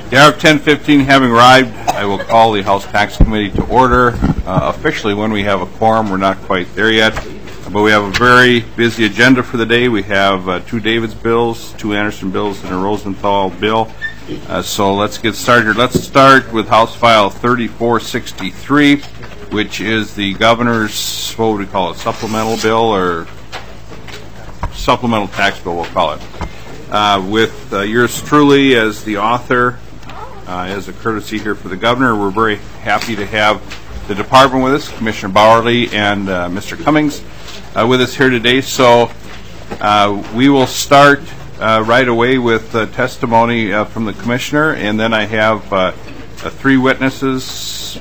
The hour of 10:15 having arrived, I will call the House Tax Committee to order. Officially, when we have a quorum, we're not quite there yet, but we have a very busy agenda for the day. We have 2 Davids bills, 2 Anderson bills, and a Rosenthal bill. So let's get started. Let's start with House File 3463, which is the governor's, what would we call it, supplemental bill or supplemental tax bill, we'll call it. With yours truly as the author, as a courtesy here for the governor, we're very happy to have the department with us, Commissioner Bowerly and Mr. Cummings with us here today. So we will start right away with testimony from the commissioner, and then I have 4 witnesses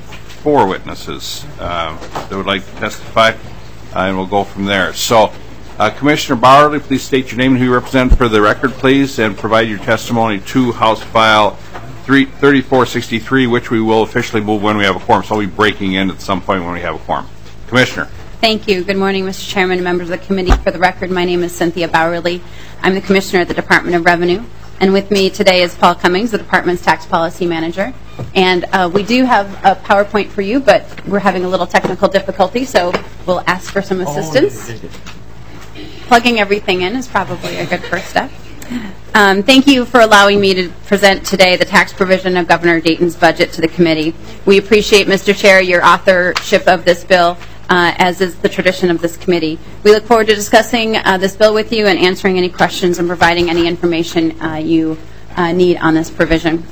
that would like to testify, and we'll go from there. So Commissioner Bowerly, please state your name and who you represent for the record, please, and provide your testimony to House File 3463, which we will officially move when we have a quorum. So we'll be breaking in at some point when we have a quorum. Commissioner. Thank you. Good morning, Mr. Chairman and members of the committee. For the record, my name is Cynthia Bowerly. I'm the Commissioner at the Department of Revenue. And with me today is Paul Cummings, the Department's Tax Policy Manager. And we do have a PowerPoint for you, but we're having a little technical difficulty, so we'll ask for some assistance. Plugging everything in is probably a good first step. Thank you for allowing me to present today the tax provision of Governor Dayton's budget to the committee. We appreciate, Mr. Chair, your authorship of this bill, as is the tradition of this committee. We look forward to discussing this bill with you and answering any questions and providing any information you need on this provision.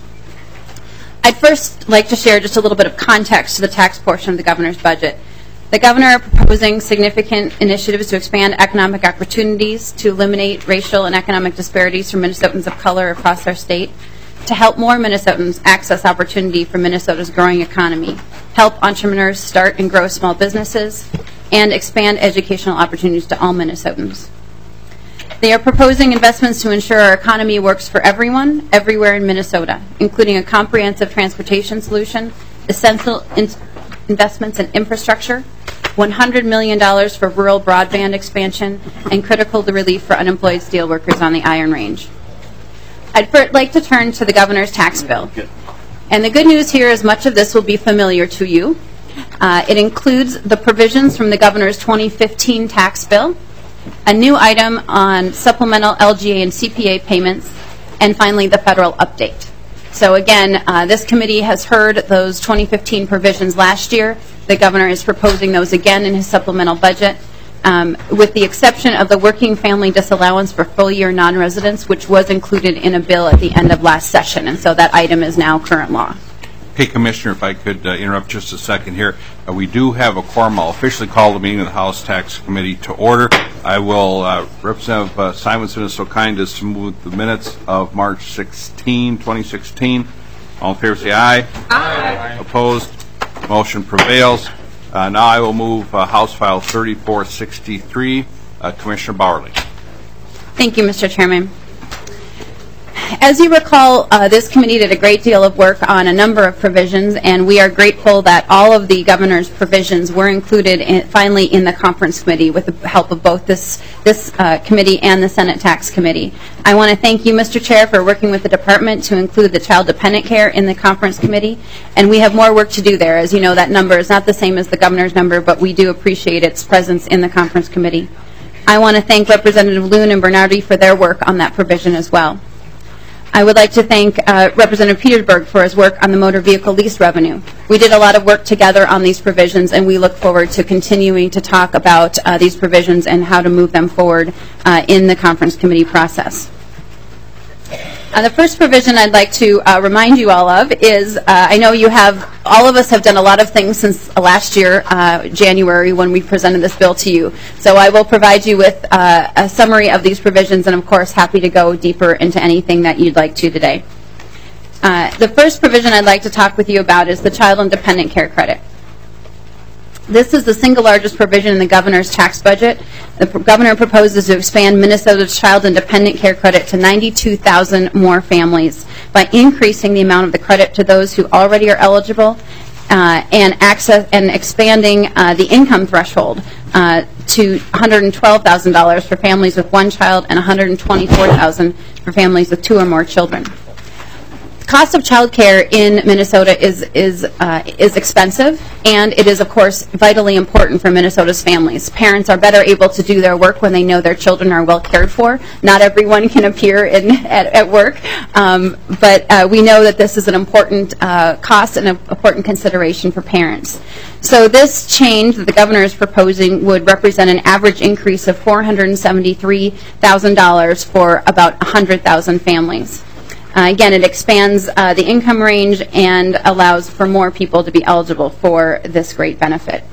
I'd first like to share just a little bit of context to the tax portion of the governor's budget. The governor is proposing significant initiatives to expand economic opportunities, to eliminate racial and economic disparities for Minnesotans of color across our state, to help more Minnesotans access opportunity for Minnesota's growing economy, help entrepreneurs start and grow small businesses, and expand educational opportunities to all Minnesotans. They are proposing investments to ensure our economy works for everyone, everywhere in Minnesota, including a comprehensive transportation solution, essential investments in infrastructure, $100 million for rural broadband expansion, and critical relief for unemployed steelworkers on the Iron Range. I'd first like to turn to the governor's tax bill. And the good news here is much of this will be familiar to you. It includes the provisions from the governor's 2015 tax bill, a new item on supplemental LGA and CPA payments, and finally the federal update. So again, this committee has heard those 2015 provisions last year. The governor is proposing those again in his supplemental budget, with the exception of the working family disallowance for full-year non-residents, which was included in a bill at the end of last session, and so that item is now current law. Hey, Commissioner, if I could interrupt just a second here. We do have a quorum. I'll officially call the meeting of the House Tax Committee to order. I will, Representative Simonson is so kind as to move the minutes of March 16, 2016. All in favor, say aye. Aye. Opposed? Motion prevails. Now I will move House File 3463. Commissioner Bowerly. Thank you, Mr. Chairman. As you recall, this committee did a great deal of work on a number of provisions, and we are grateful that all of the governor's provisions were included finally in the conference committee with the help of both this committee and the Senate Tax Committee. I want to thank you, Mr. Chair, for working with the department to include the child dependent care in the conference committee, and we have more work to do there. As you know, that number is not the same as the governor's number, but we do appreciate its presence in the conference committee. I want to thank Representative Loon and Bernardi for their work on that provision as well. I would like to thank Representative Petersburg for his work on the motor vehicle lease revenue. We did a lot of work together on these provisions, and we look forward to continuing to talk about these provisions and how to move them forward in the conference committee process. The first provision I'd like to remind you all of is, I know all of us have done a lot of things since last year, January, when we presented this bill to you. So I will provide you with a summary of these provisions, and of course, happy to go deeper into anything that you'd like to today. The first provision I'd like to talk with you about is the Child and Dependent Care Credit. This is the single largest provision in the governor's tax budget. The governor proposes to expand Minnesota's child and dependent care credit to 92,000 more families by increasing the amount of the credit to those who already are eligible and expanding the income threshold to $112,000 for families with one child and $124,000 for families with two or more children. cost of childcare in Minnesota is expensive, and it is, of course, vitally important for Minnesota's families. Parents are better able to do their work when they know their children are well cared for. Not everyone can appear at work, but we know that this is an important cost and an important consideration for parents. So this change that the governor is proposing would represent an average increase of $473,000 for about 100,000 families. Again, it expands the income range and allows for more people to be eligible for this great benefit.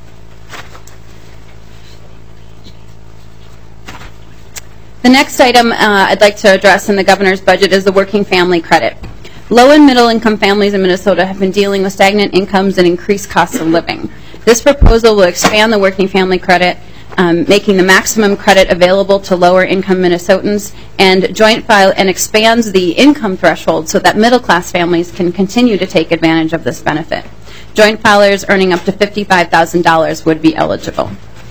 The next item I'd like to address in the governor's budget is the working family credit. Low and middle income families in Minnesota have been dealing with stagnant incomes and increased costs of living. This proposal will expand the working family credit, making the maximum credit available to lower income Minnesotans, and expands the income threshold so that middle class families can continue to take advantage of this benefit. Joint filers earning up to $55,000 would be eligible.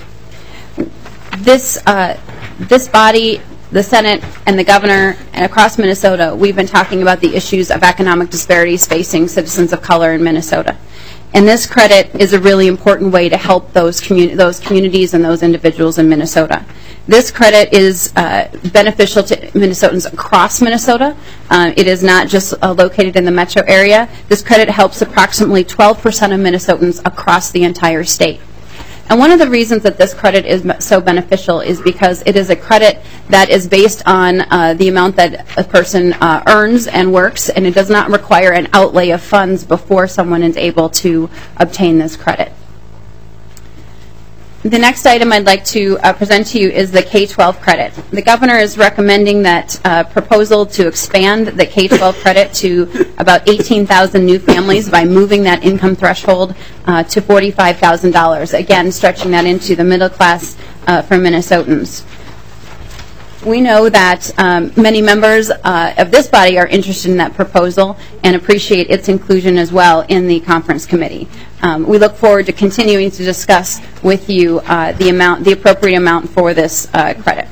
This body, the Senate, and the governor, and across Minnesota, we've been talking about the issues of economic disparities facing citizens of color in Minnesota. And this credit is a really important way to help those communities and those individuals in Minnesota. This credit is beneficial to Minnesotans across Minnesota. It is not just located in the metro area. This credit helps approximately 12% of Minnesotans across the entire state. And one of the reasons that this credit is so beneficial is because it is a credit that is based on the amount that a person earns and works, and it does not require an outlay of funds before someone is able to obtain this credit. The next item I'd like to present to you is the K-12 credit. The governor is recommending that proposal to expand the K-12 credit to about 18,000 new families by moving that income threshold to $45,000, again stretching that into the middle class for Minnesotans. We know that many members of this body are interested in that proposal and appreciate its inclusion as well in the conference committee. We look forward to continuing to discuss with you the appropriate amount for this credit.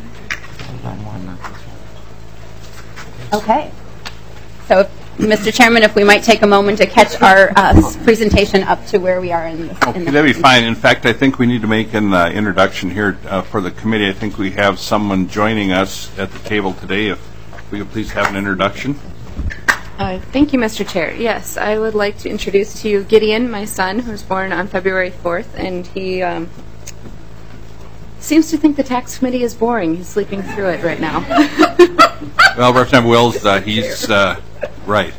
Okay. So, Mr. Chairman, if we might take a moment to catch our presentation up to where we are in the that'd be fine. In fact, I think we need to make an introduction here for the committee. I think we have someone joining us at the table today. If we could please have an introduction. Thank you, Mr. Chair. Yes, I would like to introduce to you Gideon, my son, who was born on February 4th, and he seems to think the tax committee is boring. He's sleeping through it right now. Well, Representative Wills, he's right.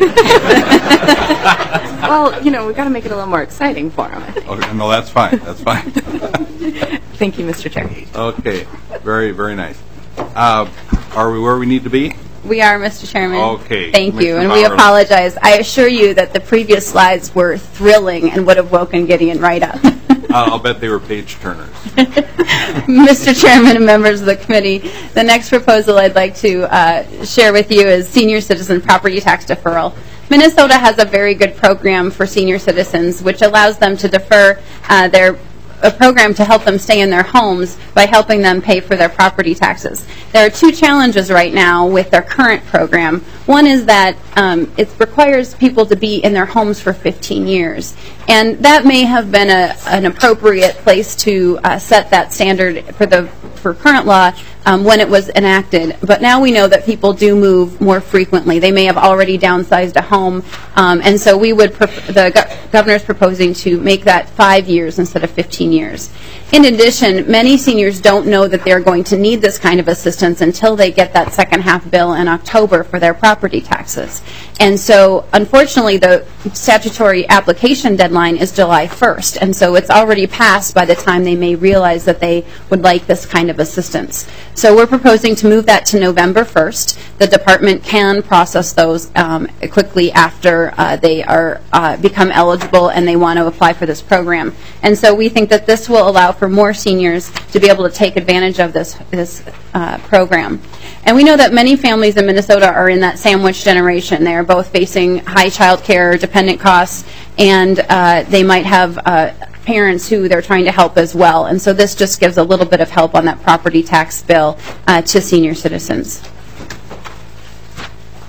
Well, we've got to make it a little more exciting for him, I think. Okay, no, that's fine. That's fine. Thank you, Mr. Chair. Okay. Very, very nice. Are we where we need to be? We are, Mr. Chairman. Okay. Thank you, and we apologize. I assure you that the previous slides were thrilling and would have woken Gideon right up. I'll bet they were page turners. Mr. Chairman and members of the committee, the next proposal I'd like to share with you is senior citizen property tax deferral. Minnesota has a very good program for senior citizens, which allows them to defer a program to help them stay in their homes by helping them pay for their property taxes. There are two challenges right now with their current program. One is that it requires people to be in their homes for 15 years. And that may have been an appropriate place to set that standard for current law when it was enacted. But now we know that people do move more frequently. They may have already downsized a home. And so the governor is proposing to make that 5 years instead of 15 years. In addition, many seniors don't know that they're going to need this kind of assistance until they get that second half bill in October for their property taxes. And so, unfortunately, the statutory application deadline is July 1st, and so it's already passed by the time they may realize that they would like this kind of assistance. So we're proposing to move that to November 1st. The department can process those quickly after they become eligible and they want to apply for this program. And so we think that this will allow for more seniors to be able to take advantage of this program. And we know that many families in Minnesota are in that sandwich generation. They are both facing high child care, dependent costs, and they might have parents who they're trying to help as well. And so this just gives a little bit of help on that property tax bill to senior citizens.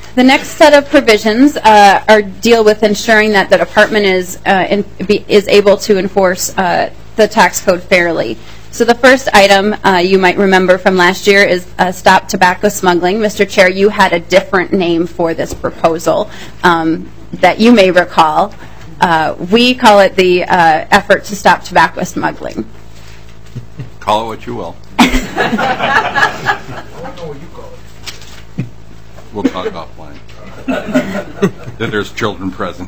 The next set of provisions deal with ensuring that the department is able to enforce the tax code fairly. So the first item you might remember from last year is Stop Tobacco Smuggling. Mr. Chair, you had a different name for this proposal that you may recall. We call it the effort to stop tobacco smuggling. Call it what you will. We'll talk offline. That there's children present.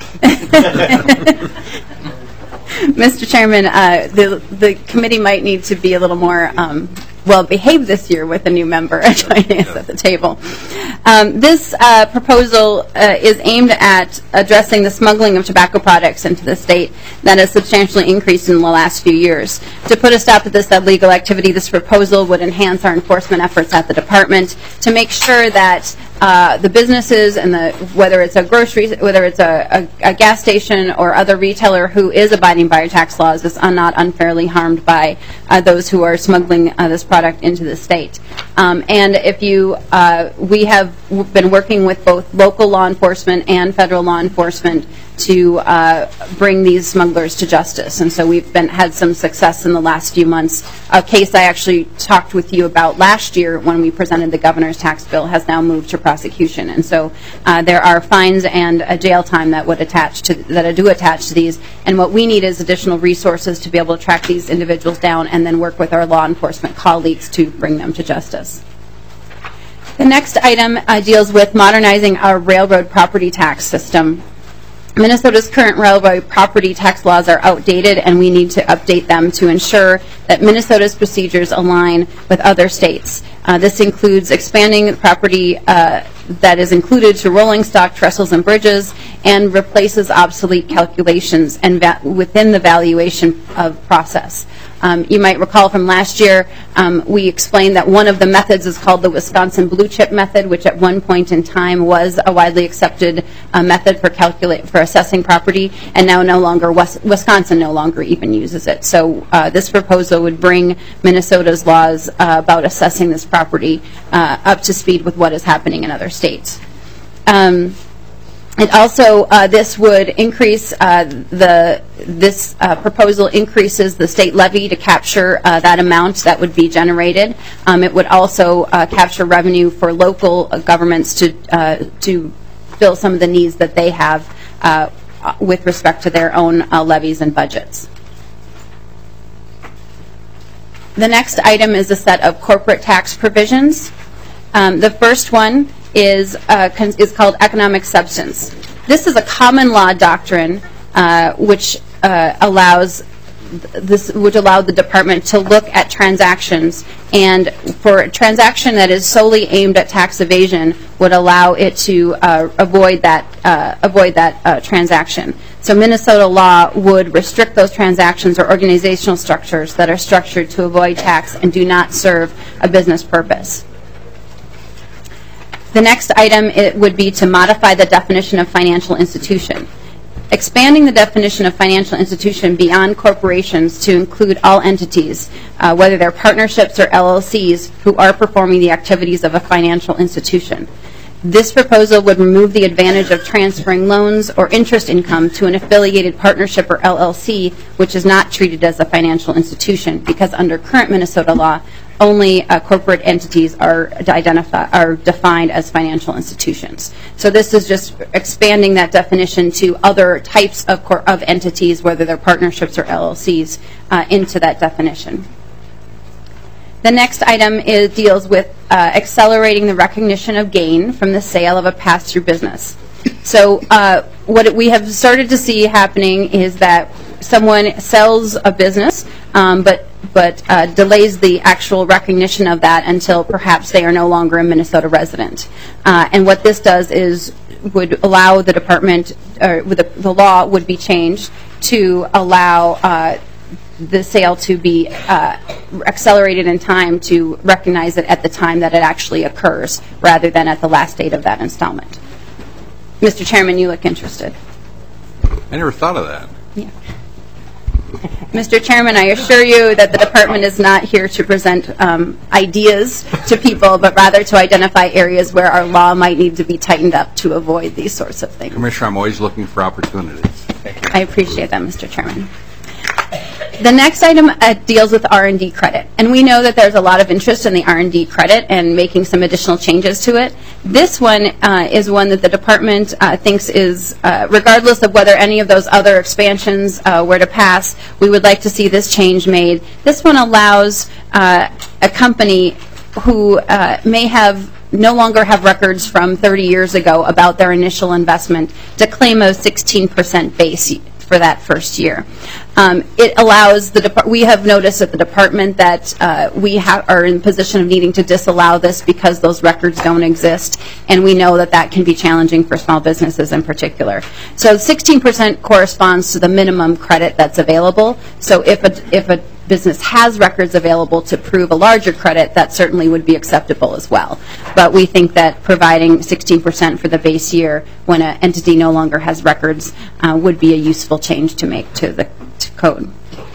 Mr. Chairman, the committee might need to be a little more well-behaved this year with a new member joining us at the table. This proposal is aimed at addressing the smuggling of tobacco products into the state that has substantially increased in the last few years. To put a stop to this illegal activity, this proposal would enhance our enforcement efforts at the department to make sure that the businesses and whether it's a grocery, whether it's a gas station or other retailer who is abiding by our tax laws is not unfairly harmed by those who are smuggling this product into the state. And if we have been working with both local law enforcement and federal law enforcement to bring these smugglers to justice. And so we've had some success in the last few months. A case I actually talked with you about last year when we presented the governor's tax bill has now moved to prosecution. And so there are fines and a jail time that do attach to these. And what we need is additional resources to be able to track these individuals down and then work with our law enforcement colleagues to bring them to justice. The next item deals with modernizing our railroad property tax system. Minnesota's current railroad property tax laws are outdated, and we need to update them to ensure that Minnesota's procedures align with other states. This includes expanding property that is included to rolling stock, trestles, and bridges, and replaces obsolete calculations and within the valuation of process. You might recall from last year, we explained that one of the methods is called the Wisconsin Blue Chip method, which at one point in time was a widely accepted method for assessing property, and now Wisconsin no longer even uses it. So this proposal would bring Minnesota's laws about assessing this property up to speed with what is happening in other states. It also, this would increase this proposal increases the state levy to capture that amount that would be generated. It would also capture revenue for local governments to fill some of the needs that they have with respect to their own levies and budgets. The next item is a set of corporate tax provisions. The first one is called economic substance. This is a common law doctrine which allows the department to look at transactions, and for a transaction that is solely aimed at tax evasion would allow it to avoid that transaction. So Minnesota law would restrict those transactions or organizational structures that are structured to avoid tax and do not serve a business purpose. The next item would be to modify the definition of financial institution. Expanding the definition of financial institution beyond corporations to include all entities, whether they're partnerships or LLCs, who are performing the activities of a financial institution. This proposal would remove the advantage of transferring loans or interest income to an affiliated partnership or LLC, which is not treated as a financial institution, because under current Minnesota law, only corporate entities are defined as financial institutions. So this is just expanding that definition to other types of entities, whether they're partnerships or LLCs, into that definition. The next item deals with accelerating the recognition of gain from the sale of a pass-through business. So what we have started to see happening is that someone sells a business, but delays the actual recognition of that until perhaps they are no longer a Minnesota resident. And what this does is would allow the department, or the law would be changed to allow the sale to be accelerated in time to recognize it at the time that it actually occurs, rather than at the last date of that installment. Mr. Chairman, you look interested. I never thought of that. Yeah. Mr. Chairman, I assure you that the department is not here to present ideas to people, but rather to identify areas where our law might need to be tightened up to avoid these sorts of things. Commissioner, I'm always looking for opportunities. I appreciate that, Mr. Chairman. The next item deals with R&D credit, and we know that there's a lot of interest in the R&D credit and making some additional changes to it. This one is one that the department thinks is, regardless of whether any of those other expansions were to pass, we would like to see this change made. This one allows a company who may no longer have records from 30 years ago about their initial investment to claim a 16% base for that first year. It allows we have noticed at the department that we are in position of needing to disallow this because those records don't exist, and we know that that can be challenging for small businesses in particular. So 16% corresponds to the minimum credit that's available. So if a business has records available to prove a larger credit, that certainly would be acceptable as well. But we think that providing 16% for the base year when an entity no longer has records would be a useful change to make to the code.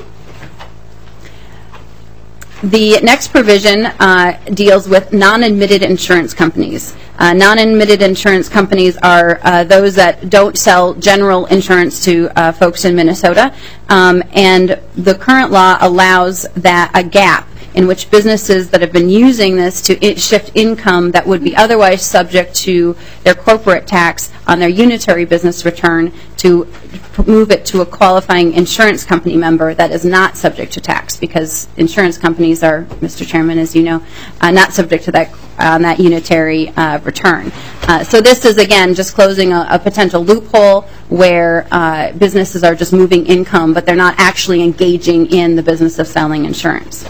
The next provision deals with non-admitted insurance companies. Non-admitted insurance companies are those that don't sell general insurance to folks in Minnesota, and the current law allows that a gap in which businesses that have been using this to shift income that would be otherwise subject to their corporate tax on their unitary business return to move it to a qualifying insurance company member that is not subject to tax, because insurance companies are, Mr. Chairman, as you know, not subject to that unitary return. So this is, again, just closing a potential loophole where businesses are just moving income, but they're not actually engaging in the business of selling insurance.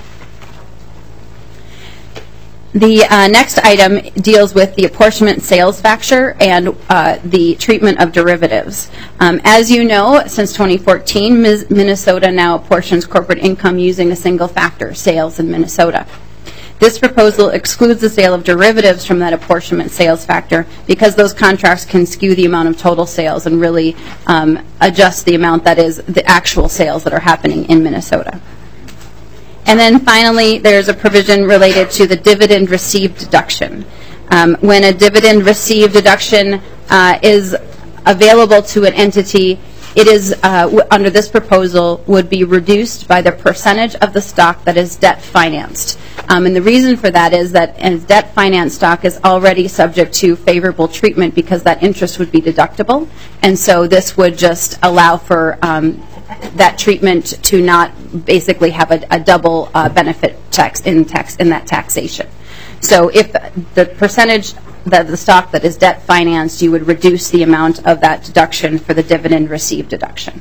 The next item deals with the apportionment sales factor and the treatment of derivatives. As you know, since 2014, Minnesota now apportions corporate income using a single factor, sales in Minnesota. This proposal excludes the sale of derivatives from that apportionment sales factor because those contracts can skew the amount of total sales and really adjust the amount that is the actual sales that are happening in Minnesota. And then finally, there's a provision related to the dividend received deduction. When a dividend received deduction is available to an entity, it is, under this proposal, would be reduced by the percentage of the stock that is debt financed. And the reason for that is that debt finance stock is already subject to favorable treatment because that interest would be deductible. And so this would just allow for that treatment to not basically have a double benefit tax in that taxation. So if the percentage that the stock that is debt financed, you would reduce the amount of that deduction for the dividend received deduction.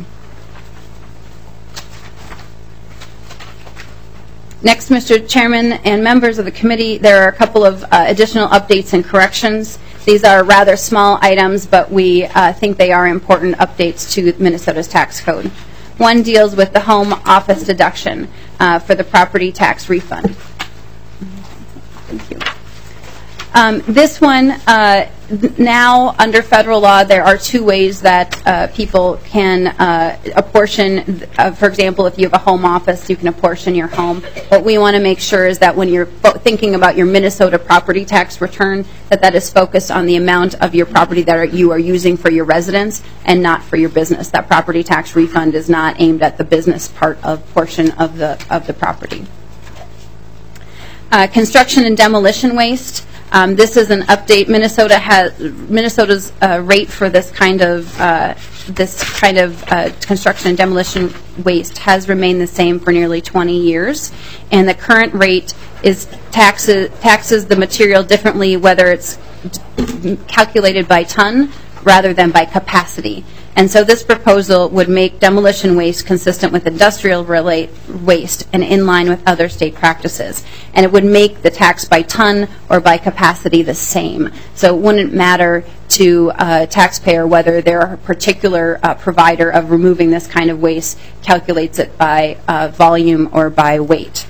Next, Mr. Chairman and members of the committee, there are a couple of additional updates and corrections. These are rather small items, but we think they are important updates to Minnesota's tax code. One deals with the home office deduction for the property tax refund. Thank you. This one, now under federal law, there are two ways that people can apportion. For example, if you have a home office, you can apportion your home. What we want to make sure is that when you're thinking about your Minnesota property tax return, that is focused on the amount of your property that you are using for your residence and not for your business. That property tax refund is not aimed at the business portion of the property. Construction and demolition waste. This is an update. Minnesota's rate for this kind of construction and demolition waste has remained the same for nearly 20 years, and the current rate is taxes the material differently, whether it's calculated by ton rather than by capacity. And so this proposal would make demolition waste consistent with industrial waste and in line with other state practices. And it would make the tax by ton or by capacity the same. So it wouldn't matter to a taxpayer whether they're a particular provider of removing this kind of waste calculates it by volume or by weight.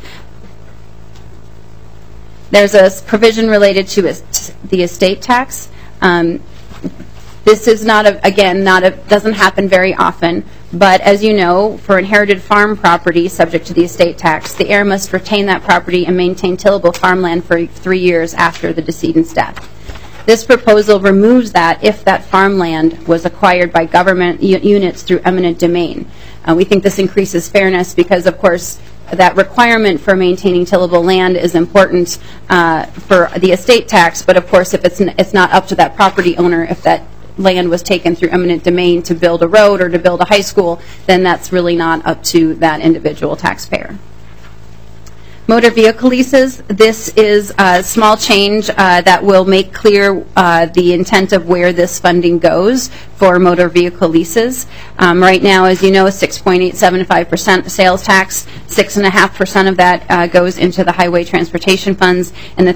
There's a provision related to the estate tax. This is doesn't happen very often, But as you know, for inherited farm property subject to the estate tax, the heir must retain that property and maintain tillable farmland for 3 years after the decedent's death. This proposal removes that if that farmland was acquired by government units through eminent domain. We think this increases fairness because, of course, that requirement for maintaining tillable land is important for the estate tax, but of course if it's not up to that property owner, if that land was taken through eminent domain to build a road or to build a high school, then that's really not up to that individual taxpayer. Motor vehicle leases, this is a small change that will make clear the intent of where this funding goes for motor vehicle leases. Right now, as you know, 6.875% sales tax, 6.5% of that goes into the highway transportation funds, and the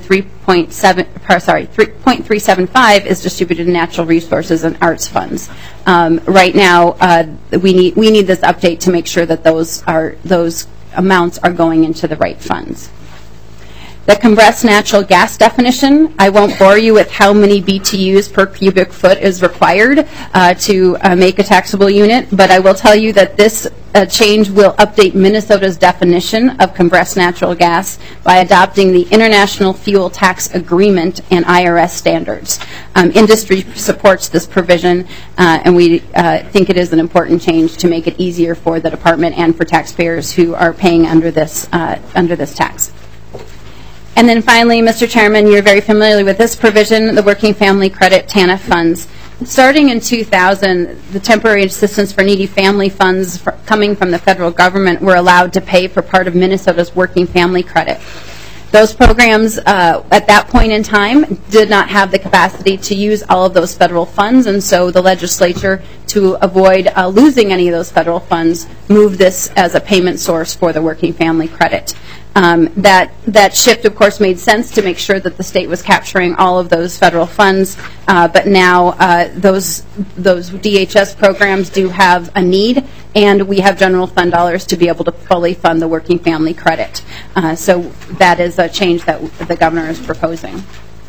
3.375 is distributed in natural resources and arts funds. Right now, we need this update to make sure that those amounts are going into the right funds. The compressed natural gas definition, I won't bore you with how many BTUs per cubic foot is required to make a taxable unit, but I will tell you that this change will update Minnesota's definition of compressed natural gas by adopting the International Fuel Tax Agreement and IRS standards. Industry supports this provision, and we think it is an important change to make it easier for the department and for taxpayers who are paying under this tax. And then finally, Mr. Chairman, you're very familiar with this provision, the Working Family Credit TANF funds. Starting in 2000, the Temporary Assistance for Needy Family funds coming from the federal government were allowed to pay for part of Minnesota's Working Family Credit. Those programs at that point in time did not have the capacity to use all of those federal funds, and so the legislature, to avoid losing any of those federal funds, moved this as a payment source for the Working Family Credit. That shift, of course, made sense to make sure that the state was capturing all of those federal funds, but now those DHS programs do have a need, and we have general fund dollars to be able to fully fund the Working Family Credit. So that is a change that the governor is proposing.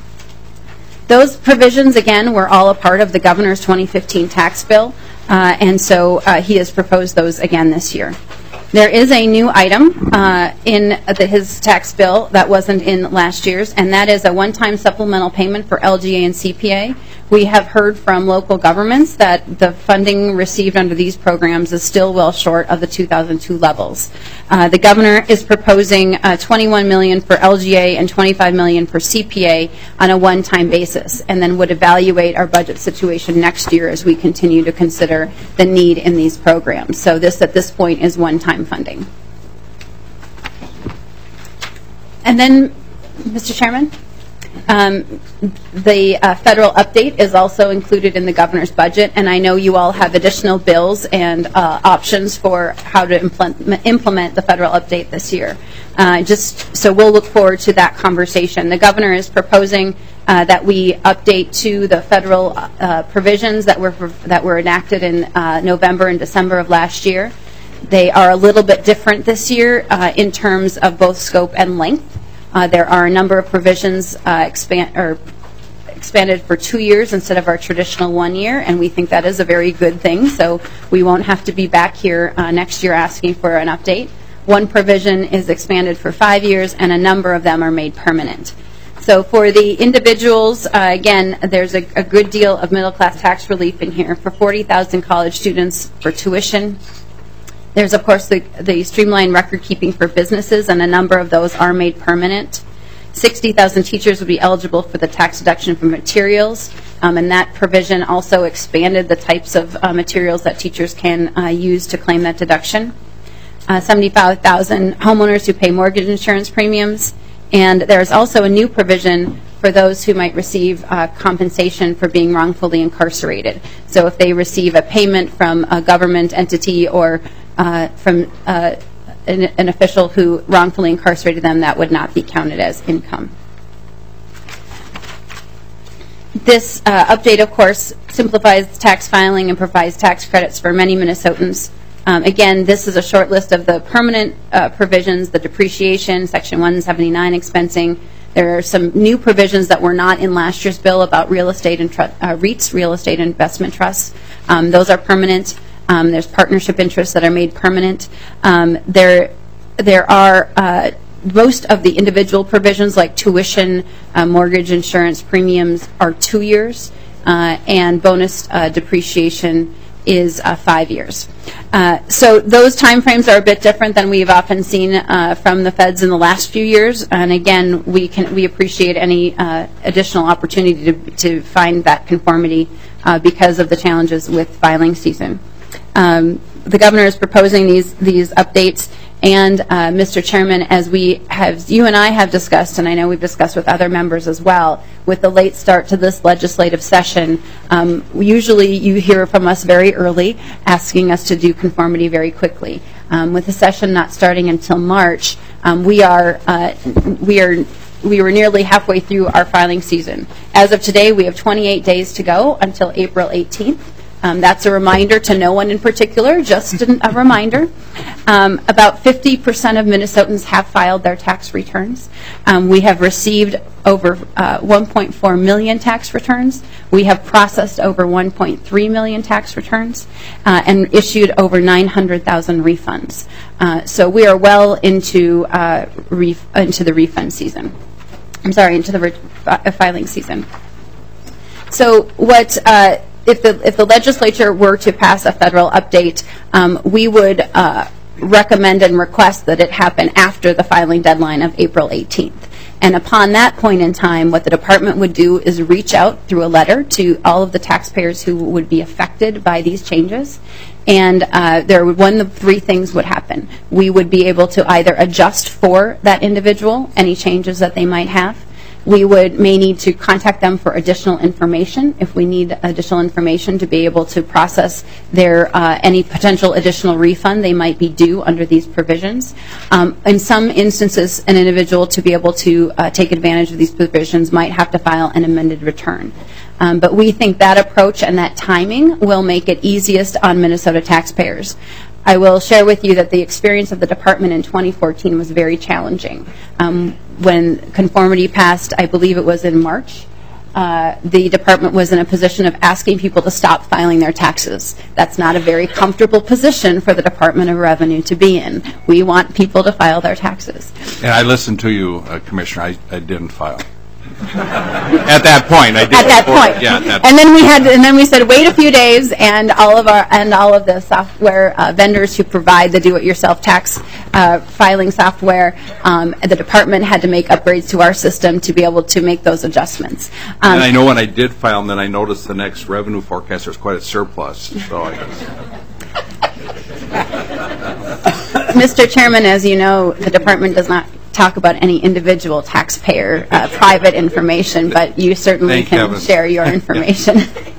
Those provisions, again, were all a part of the governor's 2015 tax bill, and so he has proposed those again this year. There is a new item in his tax bill that wasn't in last year's, and that is a one-time supplemental payment for LGA and CPA. We have heard from local governments that the funding received under these programs is still well short of the 2002 levels. The governor is proposing $21 million for LGA and $25 million for CPA on a one-time basis, and then would evaluate our budget situation next year as we continue to consider the need in these programs. So this, at this point, is one-time funding. And then, Mr. Chairman, the federal update is also included in the governor's budget, and I know you all have additional bills and options for how to implement the federal update this year. So we'll look forward to that conversation. The governor is proposing that we update to the federal provisions that were enacted in November and December of last year. They are a little bit different this year in terms of both scope and length. There are a number of provisions expanded for 2 years instead of our traditional 1 year, and we think that is a very good thing, so we won't have to be back here next year asking for an update. One provision is expanded for 5 years, and a number of them are made permanent. So for the individuals, again, there's a good deal of middle-class tax relief in here for 40,000 college students for tuition. There's, of course, the streamlined record keeping for businesses, and a number of those are made permanent. 60,000 teachers would be eligible for the tax deduction for materials, and that provision also expanded the types of materials that teachers can use to claim that deduction. 75,000 homeowners who pay mortgage insurance premiums, and there's also a new provision for those who might receive compensation for being wrongfully incarcerated. So if they receive a payment from a government entity or from an official who wrongfully incarcerated them, that would not be counted as income. This update, of course, simplifies tax filing and provides tax credits for many Minnesotans. Again, this is a short list of the permanent provisions, the depreciation, Section 179 expensing. There are some new provisions that were not in last year's bill about real estate and REITs, real estate investment trusts. Those are permanent. There's partnership interests that are made permanent. There are most of the individual provisions like tuition, mortgage insurance premiums are 2 years, and bonus depreciation is 5 years. So those timeframes are a bit different than we've often seen from the feds in the last few years. And again, we appreciate any additional opportunity to find that conformity because of the challenges with filing season. The governor is proposing these updates. And, Mr. Chairman, as you and I have discussed, and I know we've discussed with other members as well, with the late start to this legislative session, usually you hear from us very early asking us to do conformity very quickly. With the session not starting until March, we were nearly halfway through our filing season. As of today, we have 28 days to go until April 18th. That's a reminder to no one in particular, just a reminder. About 50% of Minnesotans have filed their tax returns. We have received over 1.4 million tax returns. We have processed over 1.3 million tax returns and issued over 900,000 refunds. So we are well into the refund season. I'm sorry, into the filing season. So what... If the legislature were to pass a federal update, we would recommend and request that it happen after the filing deadline of April 18th. And upon that point in time, what the department would do is reach out through a letter to all of the taxpayers who would be affected by these changes. And one of three things would happen. We would be able to either adjust for that individual any changes that they might have. We may need to contact them for additional information if we need additional information to be able to process their any potential additional refund they might be due under these provisions. In some instances, an individual to be able to take advantage of these provisions might have to file an amended return. But we think that approach and that timing will make it easiest on Minnesota taxpayers. I will share with you that the experience of the department in 2014 was very challenging. When conformity passed, I believe it was in March, the department was in a position of asking people to stop filing their taxes. That's not a very comfortable position for the Department of Revenue to be in. We want people to file their taxes. And I listened to you, Commissioner. I didn't file. At that point, I did. At that point, yeah. At that and then we said, wait a few days, and all of the software vendors who provide the do-it-yourself tax filing software, the department had to make upgrades to our system to be able to make those adjustments. And I know when I did file, and then I noticed the next revenue forecast there's quite a surplus. So I guess. Mr. Chairman, as you know, the department does not talk about any individual taxpayer private information, but you certainly can share your information.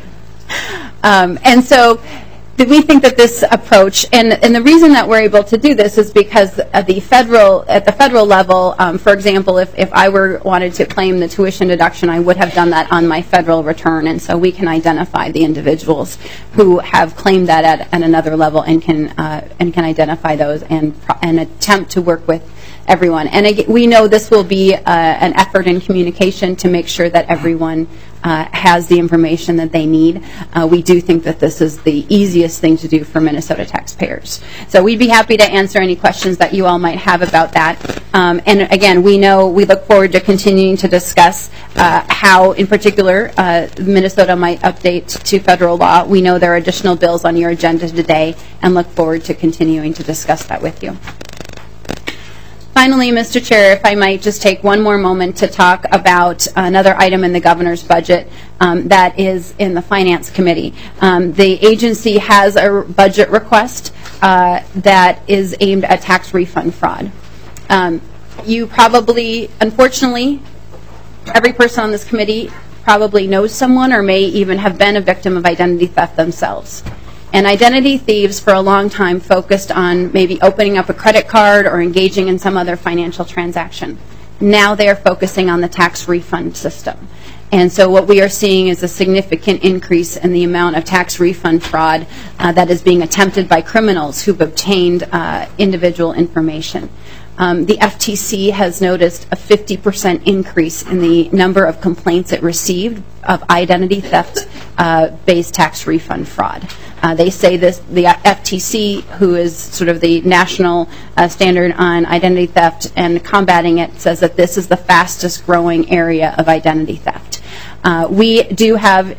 And so we think that this approach, and the reason that we're able to do this is because at the federal level, for example, if I wanted to claim the tuition deduction, I would have done that on my federal return, and so we can identify the individuals who have claimed that at another level and can identify those and attempt to work with everyone. And again, we know this will be an effort in communication to make sure that everyone has the information that they need. We do think that this is the easiest thing to do for Minnesota taxpayers. So we'd be happy to answer any questions that you all might have about that. And again, we look forward to continuing to discuss how, in particular, Minnesota might update to federal law. We know there are additional bills on your agenda today and look forward to continuing to discuss that with you. Finally, Mr. Chair, if I might just take one more moment to talk about another item in the governor's budget that is in the Finance Committee. The agency has a budget request that is aimed at tax refund fraud. You probably, unfortunately, every person on this committee probably knows someone or may even have been a victim of identity theft themselves. And identity thieves for a long time focused on maybe opening up a credit card or engaging in some other financial transaction. Now they are focusing on the tax refund system. And so what we are seeing is a significant increase in the amount of tax refund fraud that is being attempted by criminals who've obtained individual information. The FTC has noticed a 50% increase in the number of complaints it received of identity theft-based tax refund fraud. They say this, the FTC, who is sort of the national standard on identity theft and combating it, says that this is the fastest growing area of identity theft. We do have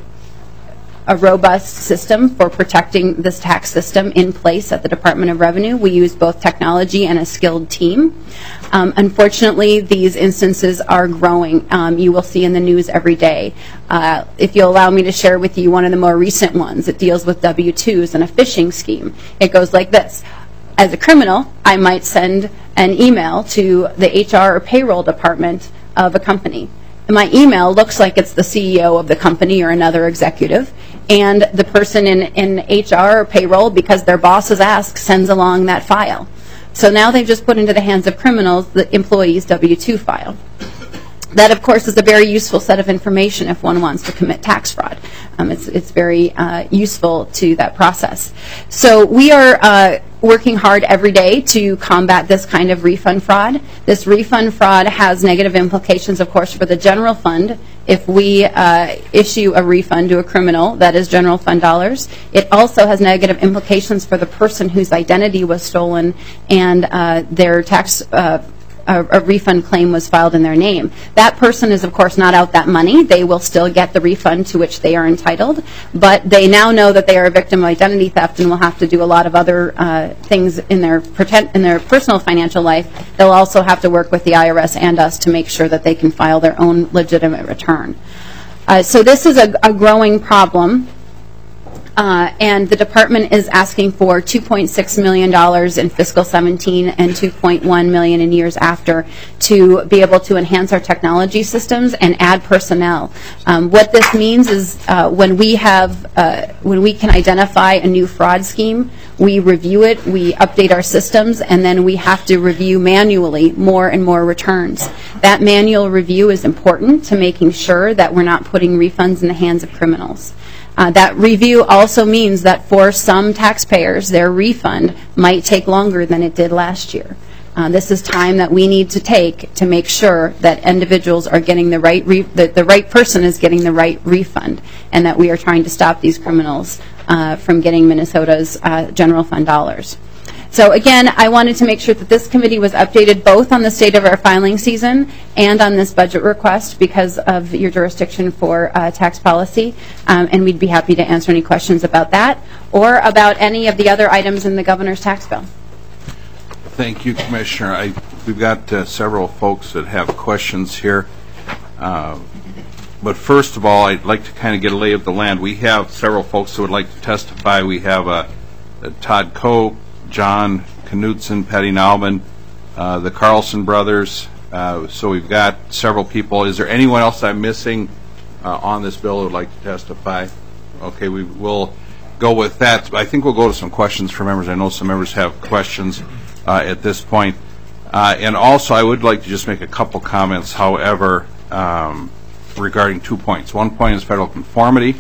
a robust system for protecting this tax system in place at the Department of Revenue. We use both technology and a skilled team. Unfortunately, these instances are growing. You will see in the news every day. If you'll allow me to share with you one of the more recent ones, it deals with W-2s and a phishing scheme. It goes like this. As a criminal, I might send an email to the HR or payroll department of a company. My email looks like it's the CEO of the company or another executive, and the person in HR or payroll, because their bosses ask, sends along that file. So now they've just put into the hands of criminals the employee's W-2 file. That, of course, is a very useful set of information if one wants to commit tax fraud. It's very useful to that process. So we are working hard every day to combat this kind of refund fraud. This refund fraud has negative implications, of course, for the general fund. If we issue a refund to a criminal, that is general fund dollars. It also has negative implications for the person whose identity was stolen and their tax a refund claim was filed in their name. That person is, of course, not out that money. They will still get the refund to which they are entitled, but they now know that they are a victim of identity theft and will have to do a lot of other things in their personal financial life. They'll also have to work with the IRS and us to make sure that they can file their own legitimate return. So this is a growing problem. And the department is asking for $2.6 million in fiscal 17 and $2.1 million in years after to be able to enhance our technology systems and add personnel. What this means is when we can identify a new fraud scheme, we review it, we update our systems, and then we have to review manually more and more returns. That manual review is important to making sure that we're not putting refunds in the hands of criminals. That review also means that for some taxpayers, their refund might take longer than it did last year. This is time that we need to take to make sure that individuals are getting the right person is getting the right refund, and that we are trying to stop these criminals from getting Minnesota's general fund dollars. So again, I wanted to make sure that this committee was updated both on the state of our filing season and on this budget request because of your jurisdiction for tax policy, and we'd be happy to answer any questions about that or about any of the other items in the governor's tax bill. Thank you, Commissioner. We've got several folks that have questions here. But first of all, I'd like to kind of get a lay of the land. We have several folks who would like to testify. We have Todd Koch, John Knutson, Patty Nauman, the Carlson brothers. So we've got several people. Is there anyone else I'm missing on this bill who would like to testify? Okay, we will go with that. I think we'll go to some questions for members. I know some members have questions at this point. And also, I would like to just make a couple comments, however, regarding 2 points. 1 point is federal conformity.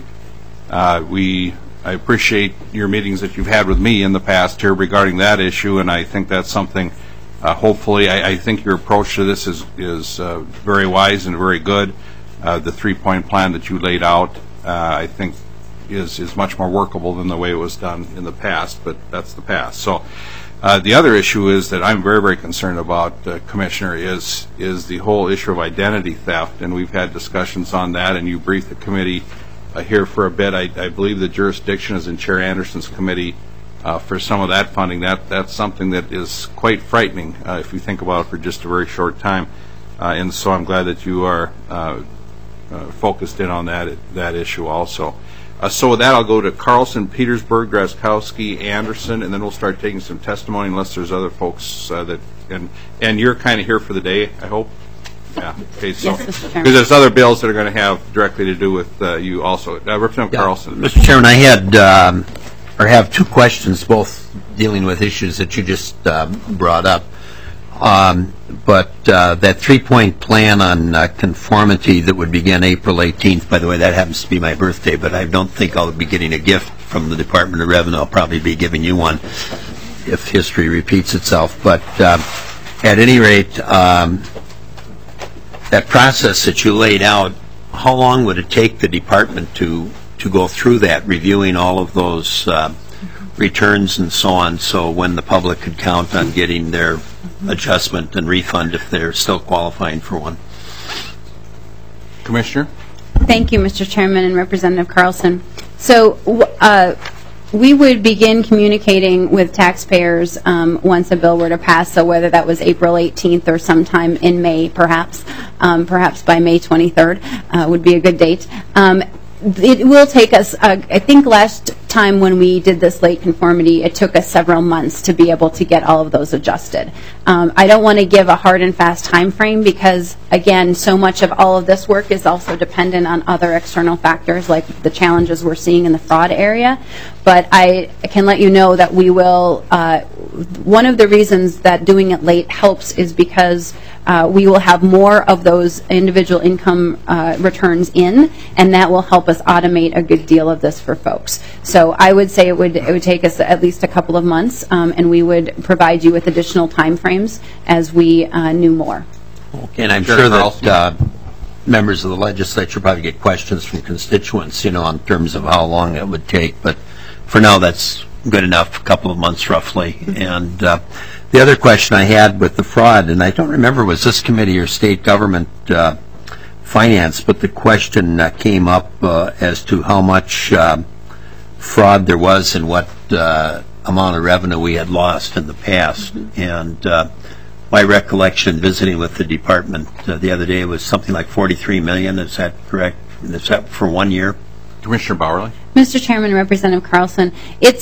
I appreciate your meetings that you've had with me in the past here regarding that issue, and I think that's something, hopefully, I think your approach to this is very wise and very good. The 3-point plan that you laid out, I think, is much more workable than the way it was done in the past, but that's the past. So the other issue is that I'm very, very concerned about, Commissioner, is the whole issue of identity theft, and we've had discussions on that, and you briefed the committee here for a bit. I believe the jurisdiction is in Chair Anderson's committee for some of that funding. That's something that is quite frightening if you think about it for just a very short time. And so I'm glad that you are focused in on that issue also. So with that, I'll go to Carlson, Petersburg, Drazkowski, Anderson, and then we'll start taking some testimony unless there's other folks and you're kind of here for the day, I hope. Yeah. Okay. So, yes, because there's other bills that are going to have directly to do with you also. Representative Carlson. Mr. Chairman, I have two questions, both dealing with issues that you just brought up. But that 3-point plan on conformity that would begin April 18th, by the way, that happens to be my birthday, but I don't think I'll be getting a gift from the Department of Revenue. I'll probably be giving you one if history repeats itself. But at any rate, that process that you laid out, how long would it take the department to to go through that, reviewing all of those returns and so on, so when the public could count on getting their adjustment and refund if they're still qualifying for one. Commissioner? Thank you, Mr. Chairman and Representative Carlson. So we would begin communicating with taxpayers once a bill were to pass, so whether that was April 18th or sometime in May, perhaps by May 23rd would be a good date. It will take us, I think last time when we did this late conformity, it took us several months to be able to get all of those adjusted. I don't want to give a hard and fast time frame because, again, so much of all of this work is also dependent on other external factors like the challenges we're seeing in the fraud area. But I can let you know that we will, one of the reasons that doing it late helps is because we will have more of those individual income returns in, and that will help us automate a good deal of this for folks. So I would say it would take us at least a couple of months, and we would provide you with additional time frames as we knew more. Okay, and I'm sure that members of the legislature probably get questions from constituents, on terms of how long it would take, but for now that's good enough, a couple of months roughly. And the other question I had with the fraud, and I don't remember was this committee or state government finance, but the question came up as to how much fraud there was and what amount of revenue we had lost in the past. And my recollection visiting with the department the other day was something like $43 million. Is that correct? Is that for 1 year? Commissioner Bowerly? Mr. Chairman and Representative Carlson,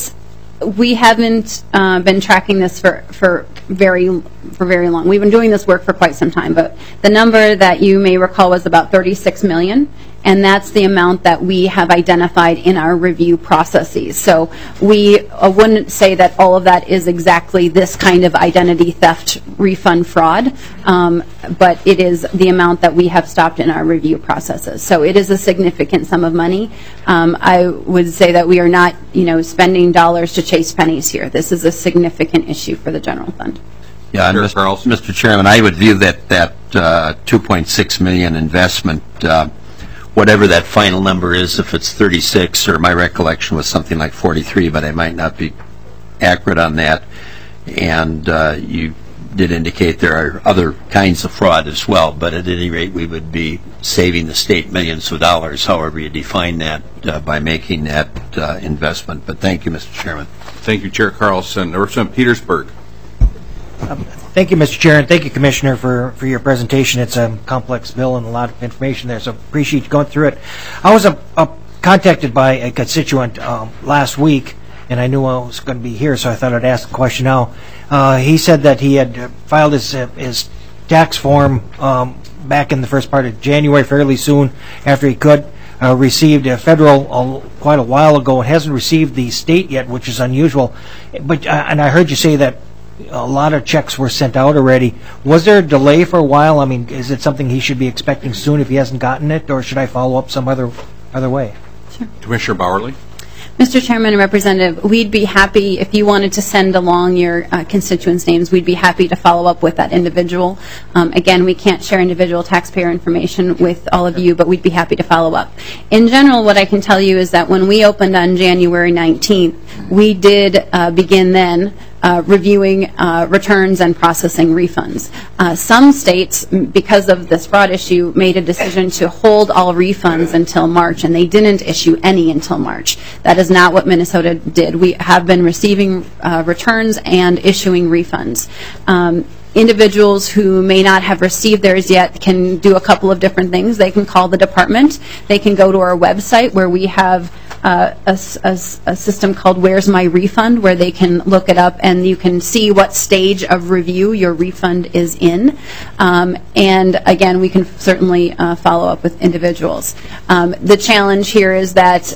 we haven't been tracking this for very long. We've been doing this work for quite some time, but the number that you may recall was about $36 million, and that's the amount that we have identified in our review processes. So we wouldn't say that all of that is exactly this kind of identity theft refund fraud, but it is the amount that we have stopped in our review processes. So it is a significant sum of money. I would say that we are not, spending dollars to chase pennies here. This is a significant issue for the general fund. Yeah, and Mr. Chairman, I would view that $2.6 million investment, whatever that final number is, if it's 36, or my recollection was something like 43, but I might not be accurate on that. And you did indicate there are other kinds of fraud as well, but at any rate, we would be saving the state millions of dollars, however you define that, by making that investment. But thank you, Mr. Chairman. Thank you, Chair Carlson. Representative Petersburg. Thank you, Mr. Chair, and thank you, Commissioner, for your presentation. It's a complex bill and a lot of information there, so appreciate you going through it. I was contacted by a constituent last week, and I knew I was going to be here, so I thought I'd ask the question now. He said that he had filed his tax form back in the first part of January, fairly soon after he could. Received a federal quite a while ago, and hasn't received the state yet, which is unusual. But and I heard you say that a lot of checks were sent out already. Was there a delay for a while? I mean, is it something he should be expecting soon if he hasn't gotten it, or should I follow up some other way? Sure. Commissioner Bowerly? Mr. Chairman and Representative, we'd be happy if you wanted to send along your constituents' names. We'd be happy to follow up with that individual. Again, we can't share individual taxpayer information with all of you, but we'd be happy to follow up. In general, what I can tell you is that when we opened on January 19th, we did begin then reviewing returns and processing refunds. Some states, because of this fraud issue, made a decision to hold all refunds until March, and they didn't issue any until March. That is not what Minnesota did. We have been receiving returns and issuing refunds. Individuals who may not have received theirs yet can do a couple of different things. They can call the department. They can go to our website where we have a system called Where's My Refund, where they can look it up and you can see what stage of review your refund is in. And again, we can certainly follow up with individuals. The challenge here is that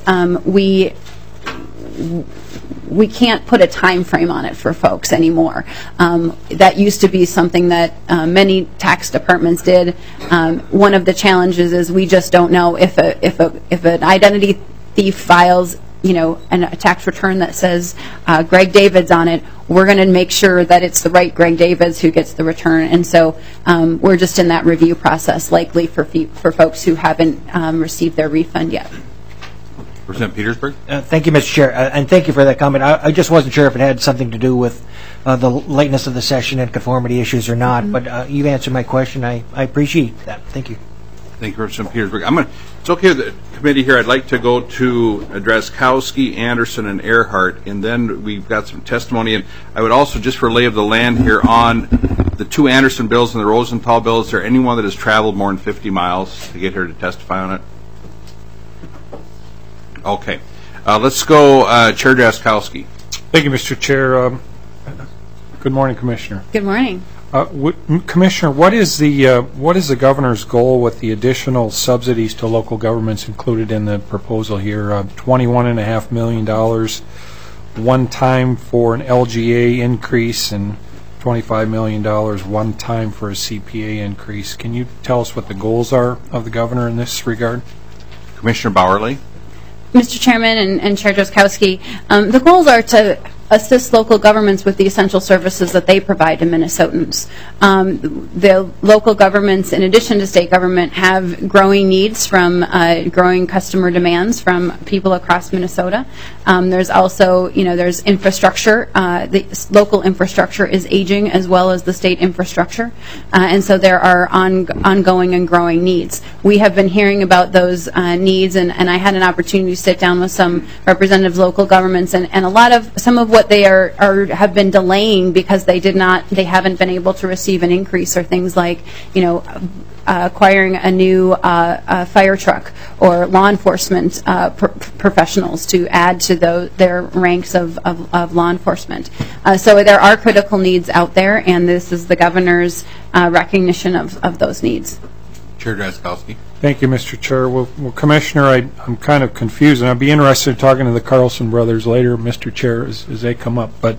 we can't put a time frame on it for folks anymore. That used to be something that many tax departments did. One of the challenges is we just don't know if an identity thief files, a tax return that says Greg Davids on it. We're going to make sure that it's the right Greg Davids who gets the return, and so we're just in that review process, likely for folks who haven't received their refund yet. Representative Petersburg? Thank you, Mr. Chair, and thank you for that comment. I just wasn't sure if it had something to do with the lateness of the session and conformity issues or not, but you've answered my question. I appreciate that. Thank you. Thank you, Representative Petersburg. It's okay with the committee here. I'd like to go to Drazkowski, Anderson, and Earhart, and then we've got some testimony. And I would also, just for lay of the land here on the two Anderson bills and the Rosenthal bill, is there anyone that has traveled more than 50 miles to get here to testify on it? Okay. Let's go, Chair Drazkowski. Thank you, Mr. Chair. Good morning, Commissioner. Good morning. Commissioner, what is the governor's goal with the additional subsidies to local governments included in the proposal here? $21.5 million one time for an LGA increase and $25 million one time for a CPA increase. Can you tell us what the goals are of the governor in this regard? Commissioner Bowerly. Mr. Chairman and Chair Drazkowski, the goals are to assist local governments with the essential services that they provide to Minnesotans. The local governments, in addition to state government, have growing needs from growing customer demands from people across Minnesota. There's also, there's infrastructure. The local infrastructure is aging as well as the state infrastructure. And so there are ongoing and growing needs. We have been hearing about those needs, and I had an opportunity to sit down with some representatives of local governments, and some of what they have been delaying because they haven't been able to receive an increase, or things like, acquiring a new fire truck or law enforcement professionals to add to their ranks of law enforcement. So there are critical needs out there, and this is the governor's recognition of those needs. Chair Drazkowski. Thank you, Mr. Chair. Well, Commissioner, I'm kind of confused, and I'd be interested in talking to the Carlson brothers later, Mr. Chair, as they come up. But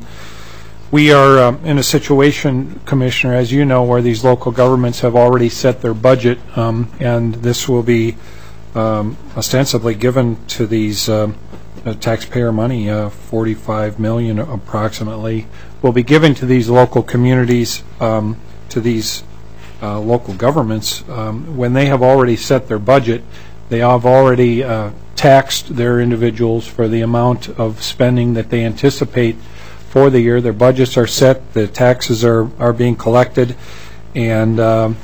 we are in a situation, Commissioner, as you know, where these local governments have already set their budget, and this will be ostensibly given to these taxpayer money, $45 million approximately, will be given to these local communities, to these local governments. When they have already set their budget, they have already taxed their individuals for the amount of spending that they anticipate for the year. Their budgets are set, the taxes are being collected, and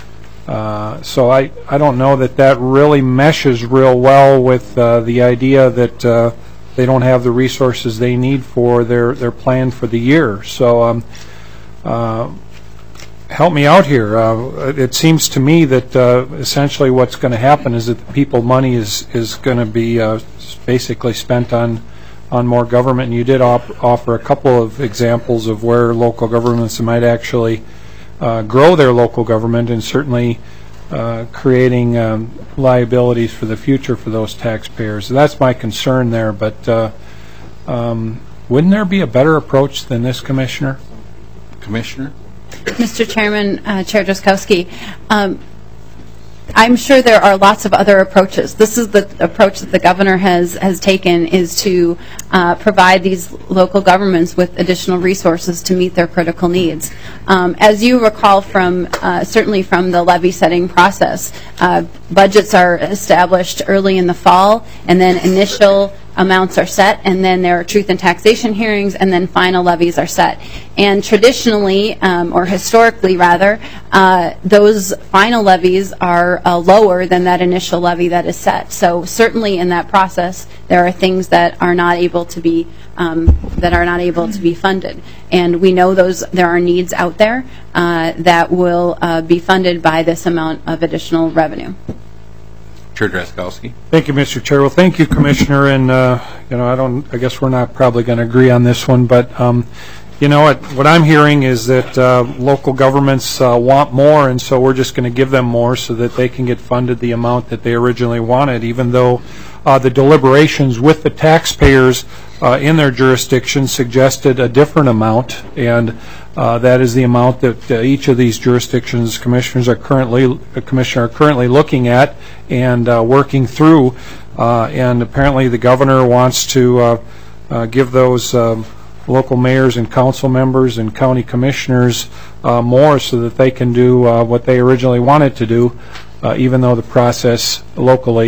so I don't know that really meshes real well with the idea that they don't have the resources they need for their plan for the year. So help me out here. It seems to me that essentially what's going to happen is that the people money is going to be basically spent on more government. And you did offer a couple of examples of where local governments might actually grow their local government, and certainly creating liabilities for the future for those taxpayers. That's my concern there. But wouldn't there be a better approach than this, Commissioner? Commissioner? Mr. Chairman, Chair Drazkowski, I'm sure there are lots of other approaches. This is the approach that the governor has taken, is to provide these local governments with additional resources to meet their critical needs. As you recall certainly from the levy setting process, budgets are established early in the fall, and then initial amounts are set, and then there are truth and taxation hearings, and then final levies are set. And traditionally, or historically rather, those final levies are lower than that initial levy that is set. So certainly in that process, there are things that are not able to be funded. And we know there are needs out there that will be funded by this amount of additional revenue. Chair Drazkowski. Thank you, Mr. Chair. Well, thank you, Commissioner. And I guess we're not probably going to agree on this one, but what I'm hearing is that local governments want more, and so we're just going to give them more so that they can get funded the amount that they originally wanted, even though the deliberations with the taxpayers in their jurisdiction suggested a different amount, and that is the amount that each of these jurisdictions commissioners are currently looking at and working through. And apparently the governor wants to give those local mayors and council members and county commissioners more so that they can do what they originally wanted to do, even though the process locally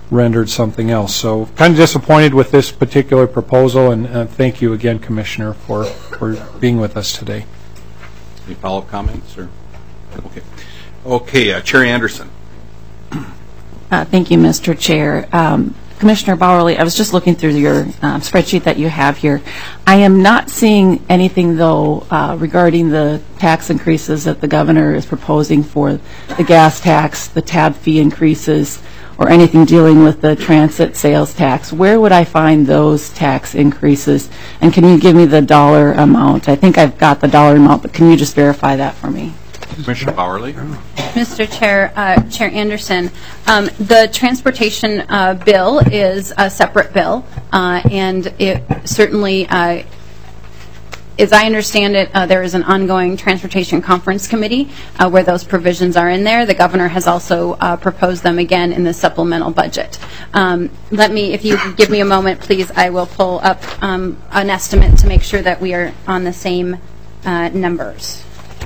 rendered something else. So kind of disappointed with this particular proposal, and thank you again, Commissioner, for being with us today. Any follow-up comments? Or? Okay, Chair Anderson. Thank you, Mr. Chair. Commissioner Bowerly, I was just looking through your spreadsheet that you have here. I am not seeing anything, though, regarding the tax increases that the governor is proposing for the gas tax, the tab fee increases, or anything dealing with the transit sales tax. Where would I find those tax increases? And can you give me the dollar amount? I think I've got the dollar amount, but can you just verify that for me? Commissioner Bowerly. Mr. Chair, Chair Anderson, the transportation bill is a separate bill, and it certainly, as I understand it, there is an ongoing transportation conference committee where those provisions are in there. The governor has also proposed them again in the supplemental budget. If you give me a moment, please, I will pull up an estimate to make sure that we are on the same numbers.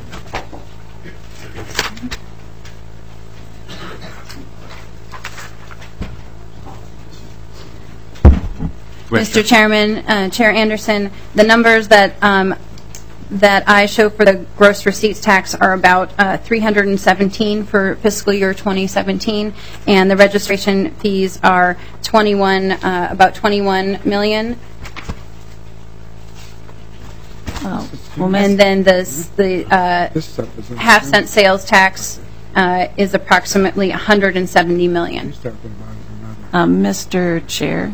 Mr. Chairman, Chair Anderson, the numbers that I show for the gross receipts tax are about $317 for fiscal year 2017, and the registration fees are about $21 million. And then the half-cent sales tax is approximately $170 million. Mr. Chair.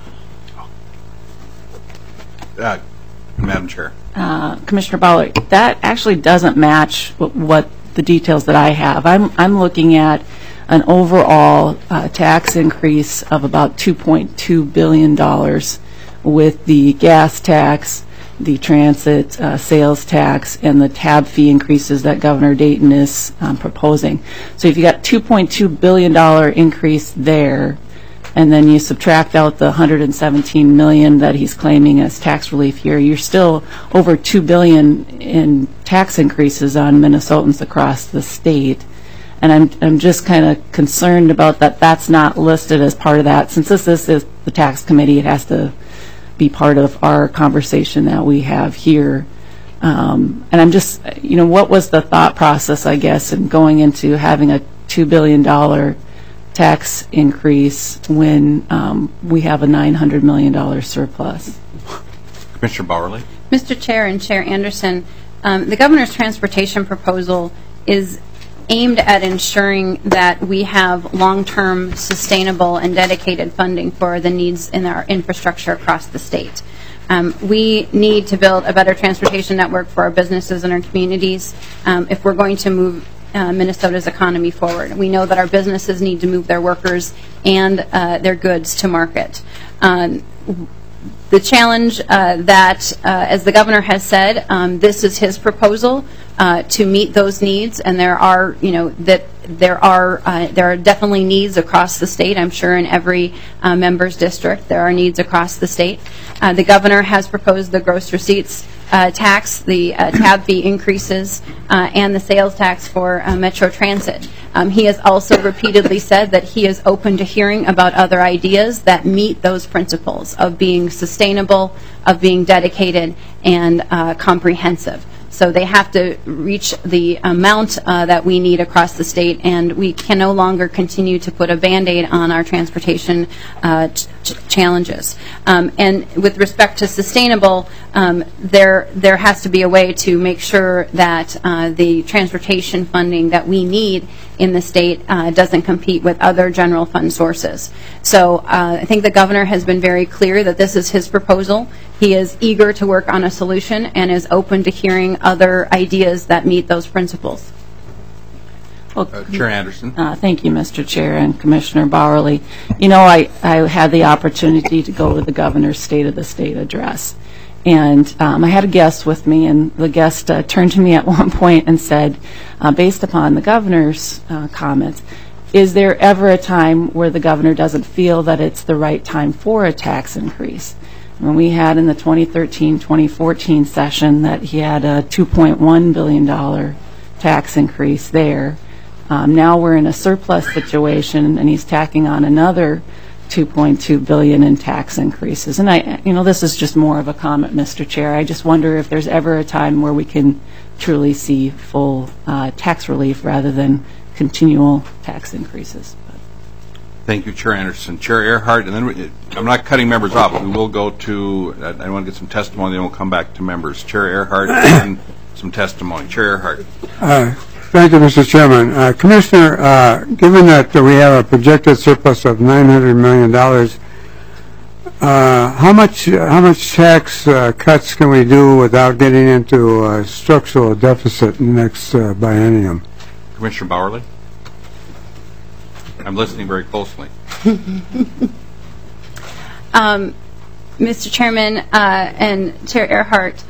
Madam Chair. Commissioner Bowler, that actually doesn't match what the details that I have. I'm looking at an overall tax increase of about $2.2 billion with the gas tax, the transit sales tax, and the tab fee increases that Governor Dayton is proposing. So if you got $2.2 billion increase there, and then you subtract out the $117 million that he's claiming as tax relief here, you're still over $2 billion in tax increases on Minnesotans across the state. And I'm just kind of concerned about that. That's not listed as part of that. Since this is the tax committee, it has to be part of our conversation that we have here. And I'm just, what was the thought process, I guess, in going into having a $2 billion tax increase when we have a $900 million surplus? Commissioner Bowerly. Mr. Chair and Chair Anderson, the governor's transportation proposal is aimed at ensuring that we have long-term, sustainable, and dedicated funding for the needs in our infrastructure across the state. We need to build a better transportation network for our businesses and our communities if we're going to move Minnesota's economy forward. We know that our businesses need to move their workers and their goods to market. The challenge that, as the governor has said, this is his proposal to meet those needs, and there are definitely needs across the state. I'm sure in every member's district there are needs across the state. The governor has proposed the gross receipts tax, the tab fee increases, and the sales tax for Metro Transit. He has also repeatedly said that he is open to hearing about other ideas that meet those principles of being sustainable, of being dedicated, and comprehensive. So they have to reach the amount that we need across the state, and we can no longer continue to put a Band-Aid on our transportation challenges. And with respect to sustainable, there has to be a way to make sure that the transportation funding that we need in the state doesn't compete with other general fund sources. So I think the governor has been very clear that this is his proposal. He is eager to work on a solution and is open to hearing other ideas that meet those principles. Well, Chair Anderson. Thank you, Mr. Chair and Commissioner Bowerly. I had the opportunity to go to the governor's State of the State address. And I had a guest with me, and the guest turned to me at one point and said, based upon the governor's comments, is there ever a time where the governor doesn't feel that it's the right time for a tax increase? When we had in the 2013-2014 session that he had a $2.1 billion tax increase there, Now we're in a surplus situation, and he's tacking on another $2.2 billion in tax increases. And this is just more of a comment, Mr. Chair. I just wonder if there's ever a time where we can truly see full tax relief rather than continual tax increases. Thank you, Chair Anderson. Chair Earhart, and then I'm not cutting members off. We will go to, I want to get some testimony, then we'll come back to members. Chair Earhart, and some testimony. Chair Earhart. Thank you, Mr. Chairman. Commissioner, given that we have a projected surplus of $900 million, how much tax cuts can we do without getting into a structural deficit in the next biennium? Commissioner Bowerly? I'm listening very closely. Mr. Chairman and Chair Earhart,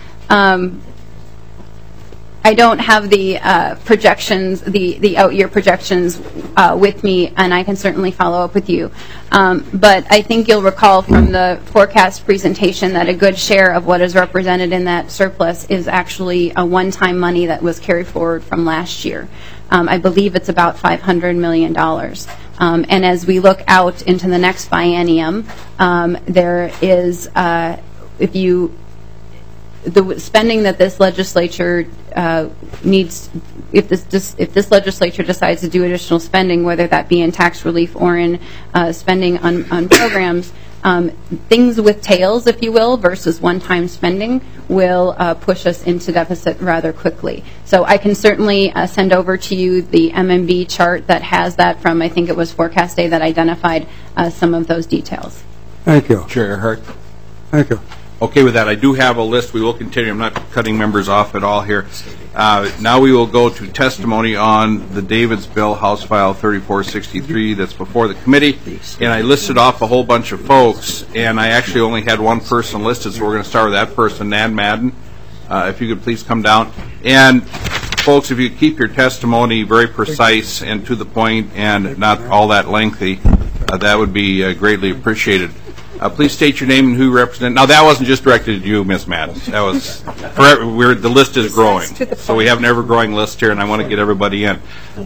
I don't have the projections, the out-year projections with me, and I can certainly follow up with you. But I think you'll recall from the forecast presentation that a good share of what is represented in that surplus is actually a one-time money that was carried forward from last year. I believe it's about $500 million. And as we look out into the next biennium, there is, the spending that this legislature needs, if this legislature decides to do additional spending, whether that be in tax relief or in spending on programs, things with tails, if you will, versus one-time spending will push us into deficit rather quickly. So I can certainly send over to you the MMB chart that has that from, I think it was Forecast Day, that identified some of those details. Thank you. Chair Earhart. Thank you. Okay with that, I do have a list. We will continue. I'm not cutting members off at all here. Now we will go to testimony on the Davids Bill, House File 3463, that's before the committee. And I listed off a whole bunch of folks, and I actually only had one person listed, so we're going to start with that person, Nan Madden. If you could please come down. And folks, if you keep your testimony very precise and to the point and not all that lengthy, that would be greatly appreciated. Please state your name and who you represent. Now, that wasn't just directed at you, Ms. Madden. That was the list is growing. So we have an ever-growing list here, and I want to get everybody in.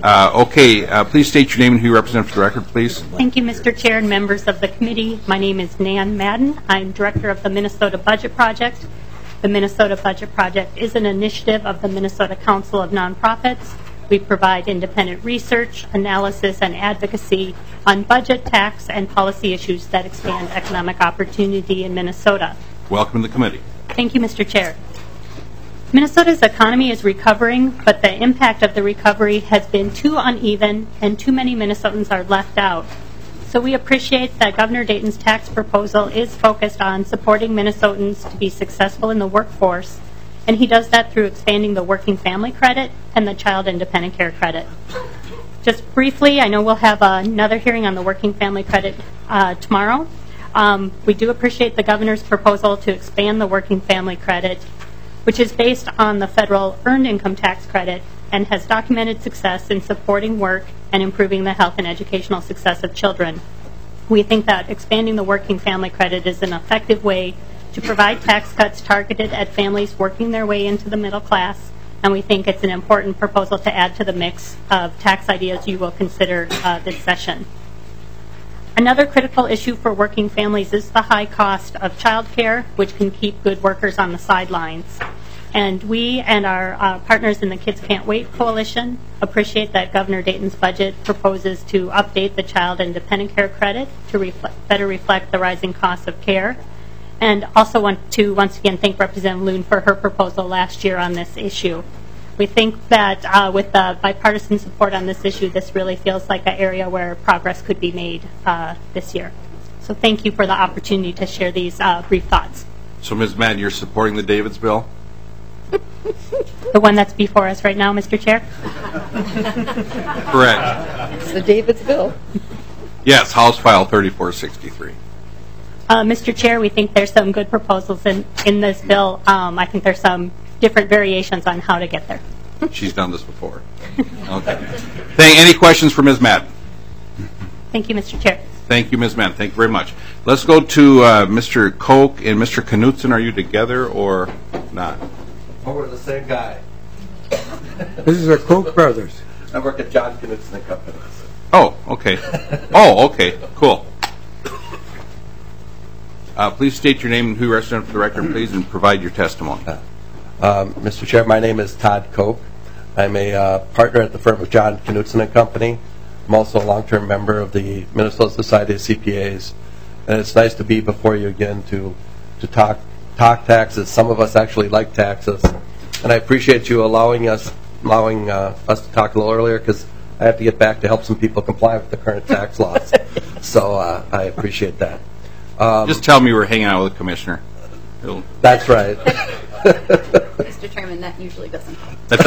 Please state your name and who you represent for the record, please. Thank you, Mr. Chair and members of the committee. My name is Nan Madden. I'm director of the Minnesota Budget Project. The Minnesota Budget Project is an initiative of the Minnesota Council of Nonprofits. We provide independent research, analysis, and advocacy on budget, tax, and policy issues that expand economic opportunity in Minnesota. Welcome to the committee. Thank you, Mr. Chair. Minnesota's economy is recovering, but the impact of the recovery has been too uneven, and too many Minnesotans are left out. So we appreciate that Governor Dayton's tax proposal is focused on supporting Minnesotans to be successful in the workforce, and he does that through expanding the working family credit and the child independent care credit. Just briefly, I know we'll have another hearing on the working family credit tomorrow. We do appreciate the governor's proposal to expand the working family credit, which is based on the federal earned income tax credit and has documented success in supporting work and improving the health and educational success of children. We think that expanding the working family credit is an effective way to provide tax cuts targeted at families working their way into the middle class, and we think it's an important proposal to add to the mix of tax ideas you will consider this session. Another critical issue for working families is the high cost of child care, which can keep good workers on the sidelines. And we and our partners in the Kids Can't Wait Coalition appreciate that Governor Dayton's budget proposes to update the child and dependent care credit to better reflect the rising costs of care. And also want to once again thank Representative Loon for her proposal last year on this issue. We think that with the bipartisan support on this issue, this really feels like an area where progress could be made this year. So thank you for the opportunity to share these brief thoughts. So, Ms. Madden, you're supporting the Davids bill? The one that's before us right now, Mr. Chair? Correct. It's the Davids bill. Yes, House File 3463. Mr. Chair, we think there's some good proposals in this bill. I think there's some different variations on how to get there. She's done this before. Okay. Any questions for Ms. Madden? Thank you, Mr. Chair. Thank you, Ms. Madden. Thank you very much. Let's go to Mr. Koch and Mr. Knutson. Are you together or not? Oh, we're the same guy. This is the Koch brothers. I work at John Knutson and Company. Oh, okay. Oh, okay, cool. Please state your name and who you represent for the record, please, and provide your testimony. Mr. Chair, my name is Todd Koch. I'm a partner at the firm of John Knutson and Company. I'm also a long-term member of the Minnesota Society of CPAs. And it's nice to be before you again to talk taxes. Some of us actually like taxes. And I appreciate you allowing us to talk a little earlier, because I have to get back to help some people comply with the current tax laws. So I appreciate that. Just tell me we're hanging out with a commissioner. That's right. Mr. Chairman, that usually doesn't help. That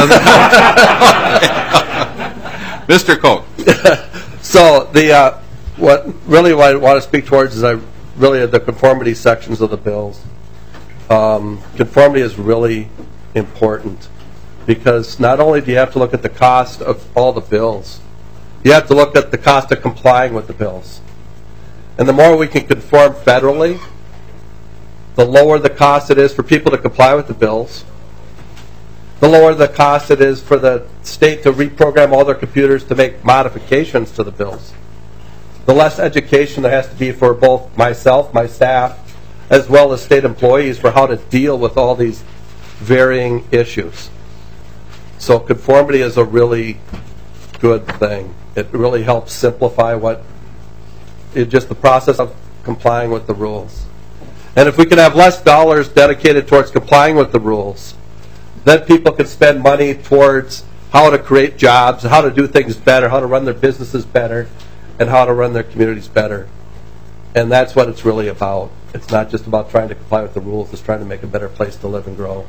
doesn't Mr. Koch. So what I want to speak towards is really the conformity sections of the bills. Conformity is really important, because not only do you have to look at the cost of all the bills, you have to look at the cost of complying with the bills. And the more we can conform federally, the lower the cost it is for people to comply with the bills, the lower the cost it is for the state to reprogram all their computers to make modifications to the bills. The less education there has to be for both myself, my staff, as well as state employees for how to deal with all these varying issues. So conformity is a really good thing. It really helps simplify just the process of complying with the rules. And if we can have less dollars dedicated towards complying with the rules, then people can spend money towards how to create jobs, how to do things better, how to run their businesses better, and how to run their communities better. And that's what it's really about. It's not just about trying to comply with the rules, it's trying to make a better place to live and grow.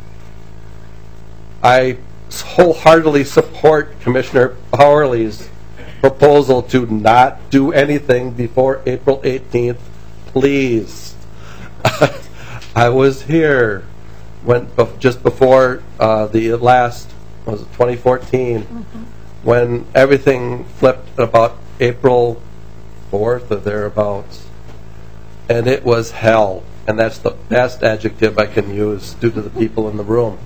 I wholeheartedly support Commissioner Howerly's proposal to not do anything before April 18th, please. I was here just before the last, was it 2014, when everything flipped about April 4th or thereabouts. And it was hell. And that's the best adjective I can use due to the people in the room.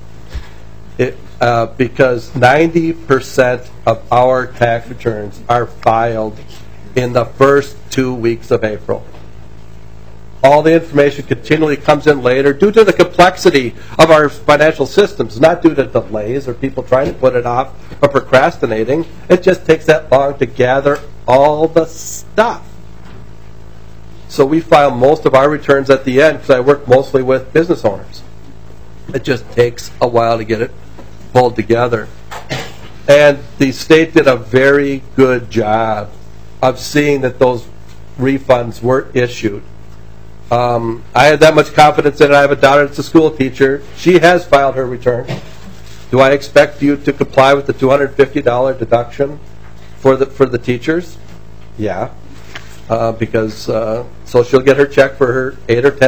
Because 90% of our tax returns are filed in the first 2 weeks of April. All the information continually comes in later due to the complexity of our financial systems, not due to delays or people trying to put it off or procrastinating. It just takes that long to gather all the stuff. So we file most of our returns at the end, because I work mostly with business owners. It just takes a while to get it pulled together. And the state did a very good job of seeing that those refunds were issued. I had that much confidence in it. I have a daughter that's a school teacher. She has filed her return. Do I expect you to comply with the $250 deduction for the teachers? Yeah. Because so she'll get her check for her $8 or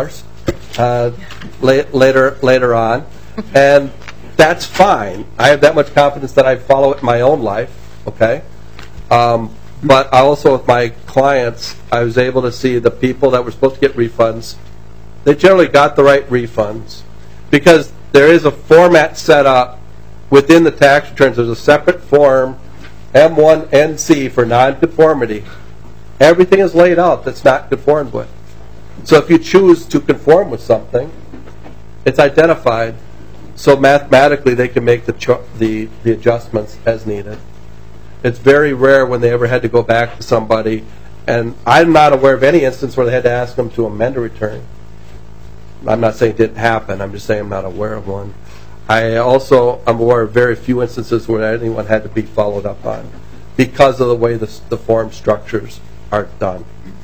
$10 later on, and that's fine. I have that much confidence that I follow it in my own life. Okay, but I also with my clients, I was able to see the people that were supposed to get refunds. They generally got the right refunds, because there is a format set up within the tax returns. There's a separate form, M1NC, for nonconformity. Everything is laid out that's not conformed with. So if you choose to conform with something, it's identified, so mathematically they can make the adjustments as needed. It's very rare when they ever had to go back to somebody, and I'm not aware of any instance where they had to ask them to amend a return. I'm not saying it didn't happen, I'm just saying I'm not aware of one. I'm aware of very few instances where anyone had to be followed up on because of the way the form structures are done.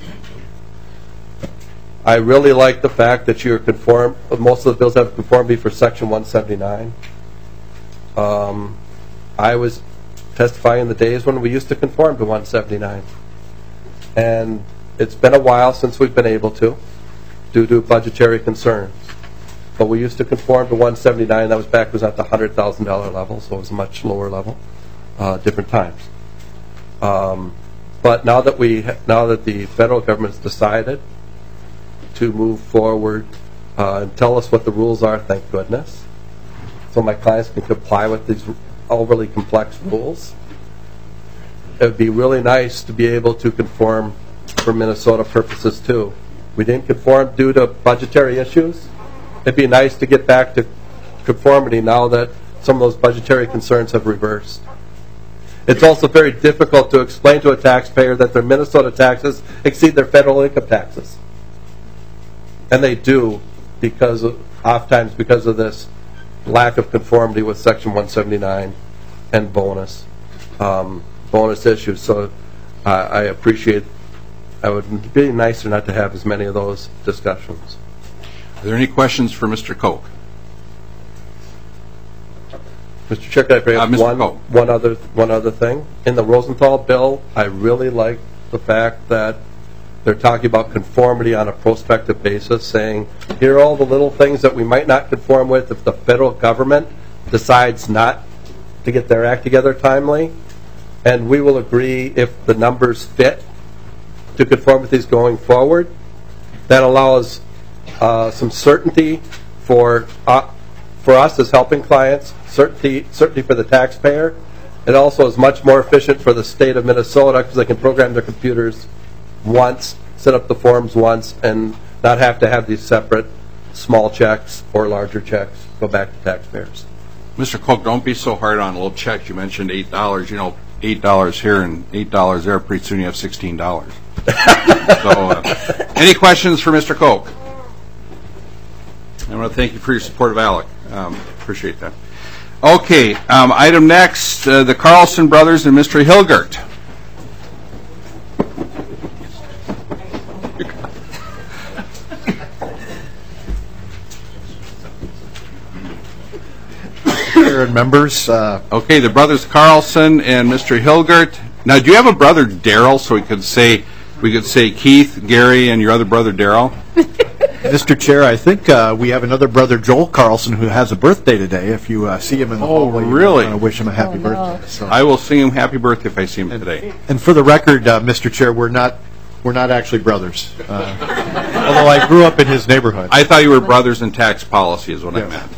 I really like the fact that you're conformed. Most of the bills have conformity for Section 179. I was testifying in the days when we used to conform to 179. And it's been a while since we've been able to, due to budgetary concerns. But we used to conform to 179. That was back, it was at the $100,000 level, so it was a much lower level, different times. But now that the federal government's decided to move forward and tell us what the rules are, thank goodness, so my clients can comply with these overly complex rules, it would be really nice to be able to conform for Minnesota purposes too. We didn't conform due to budgetary issues. It'd be nice to get back to conformity now that some of those budgetary concerns have reversed. It's also very difficult to explain to a taxpayer that their Minnesota taxes exceed their federal income taxes. And they do, oftentimes because of this lack of conformity with Section 179 and bonus issues. So I appreciate, I would be nicer not to have as many of those discussions. Are there any questions for Mr. Koch? Mr. Chair, can I bring up Mr. Koch. one other thing? In the Rosenthal bill, I really like the fact that they're talking about conformity on a prospective basis, saying here are all the little things that we might not conform with if the federal government decides not to get their act together timely, and we will agree if the numbers fit to conform with these going forward. That allows some certainty for us as helping clients, certainty for the taxpayer. It also is much more efficient for the state of Minnesota because they can program their computers once, set up the forms once, and not have to have these separate small checks or larger checks go back to taxpayers. Mr. Koch, don't be so hard on little checks. You mentioned $8. You know, $8 here and $8 there. Pretty soon you have $16. So, any questions for Mr. Koch? I want to thank you for your support of ALEC. Appreciate that. Okay, item next, the Carlson brothers and Mr. Hilgert. And members. Okay, the brothers Carlson and Mr. Hilgert. Now, do you have a brother Daryl, so we could say Keith, Gary, and your other brother Daryl? Mr. Chair, I think we have another brother, Joel Carlson, who has a birthday today. If you see him in the hallway, really? I want to wish him a happy birthday. So. I will sing him happy birthday if I see him today. And for the record, Mr. Chair, we're not actually brothers, although I grew up in his neighborhood. I thought you were brothers in tax policy is what I meant.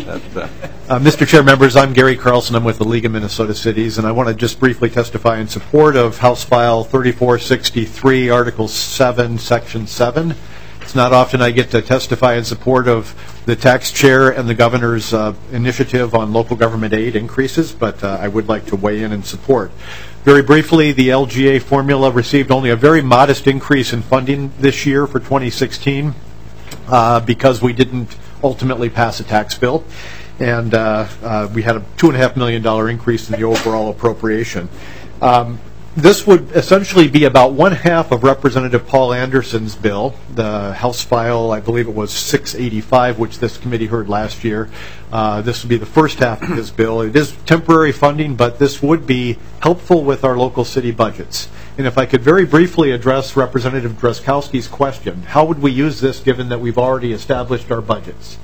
Mr. Chair, members, I'm Gary Carlson. I'm with the League of Minnesota Cities, and I want to just briefly testify in support of House File 3463, Article 7, Section 7. It's not often I get to testify in support of the tax chair and the governor's initiative on local government aid increases, but I would like to weigh in support. Very briefly, the LGA formula received only a very modest increase in funding this year for 2016 because we didn't ultimately pass a tax bill, and we had a $2.5 million increase in the overall appropriation. This would essentially be about one half of Representative Paul Anderson's bill, the House file, I believe it was 685, which this committee heard last year. This would be the first half of his bill. It is temporary funding, but this would be helpful with our local city budgets. And if I could very briefly address Representative Drazkowski's question, how would we use this given that we've already established our budgets?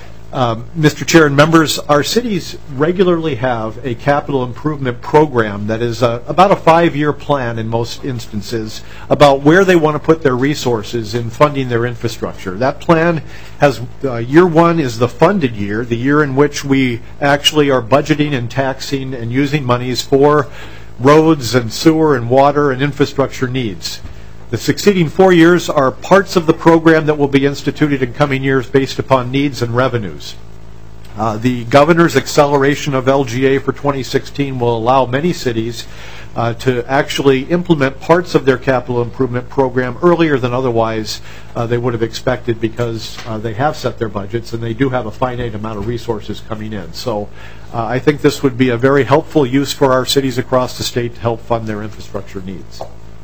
Mr. Chair and members, our cities regularly have a capital improvement program that is about a 5-year plan in most instances about where they want to put their resources in funding their infrastructure. That plan has year one is the funded year, the year in which we actually are budgeting and taxing and using monies for roads and sewer and water and infrastructure needs. The succeeding 4 years are parts of the program that will be instituted in coming years based upon needs and revenues. The governor's acceleration of LGA for 2016 will allow many cities to actually implement parts of their capital improvement program earlier than otherwise they would have expected because they have set their budgets and they do have a finite amount of resources coming in. So I think this would be a very helpful use for our cities across the state to help fund their infrastructure needs.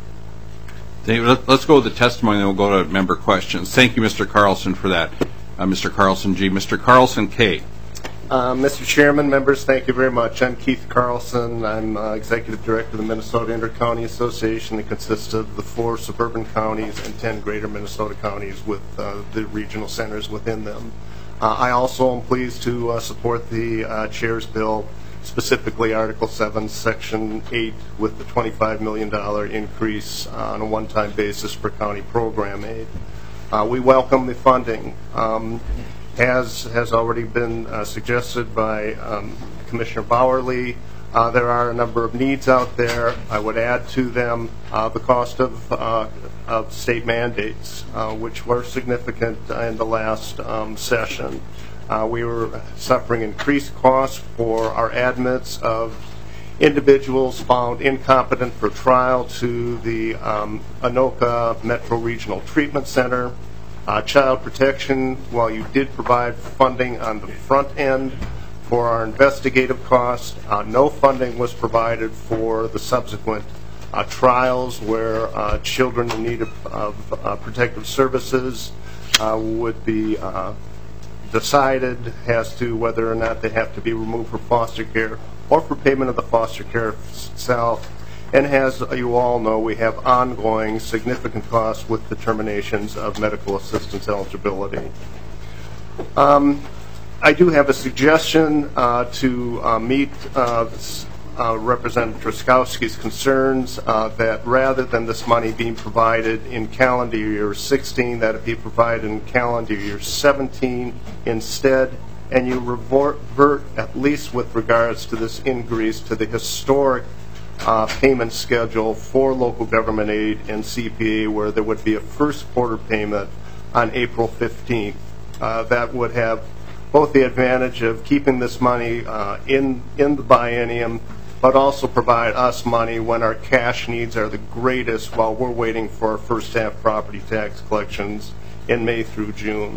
Let's go with the testimony, then we'll go to member questions. Thank you, Mr. Carlson, for that. Mr. Carlson G. Mr. Carlson K. Mr. Chairman, members, thank you very much. I'm Keith Carlson. I'm Executive Director of the Minnesota Inter-County Association that consists of the 4 suburban counties and 10 greater Minnesota counties with the regional centers within them. I also am pleased to support the Chair's bill, specifically Article 7, Section 8, with the $25 million increase on a one-time basis for county program aid. We welcome the funding. As has already been suggested by Commissioner Bowerly, There are a number of needs out there. I would add to them the cost of state mandates, which were significant in the last session. We were suffering increased costs for our admits of individuals found incompetent for trial to the Anoka Metro Regional Treatment Center. Child protection, while you did provide funding on the front end for our investigative costs, no funding was provided for the subsequent trials where children in need of protective services would be decided as to whether or not they have to be removed from foster care or for payment of the foster care itself. And as you all know, we have ongoing significant costs with determinations of medical assistance eligibility. I do have a suggestion to meet Representative Truskowski's concerns that rather than this money being provided in calendar year 16, that it be provided in calendar year 17 instead, and you revert, at least with regards to this increase, to the historic payment schedule for local government aid and CPA, where there would be a first quarter payment on April 15th. That would have both the advantage of keeping this money in the biennium, but also provide us money when our cash needs are the greatest while we're waiting for our first half property tax collections in May through June.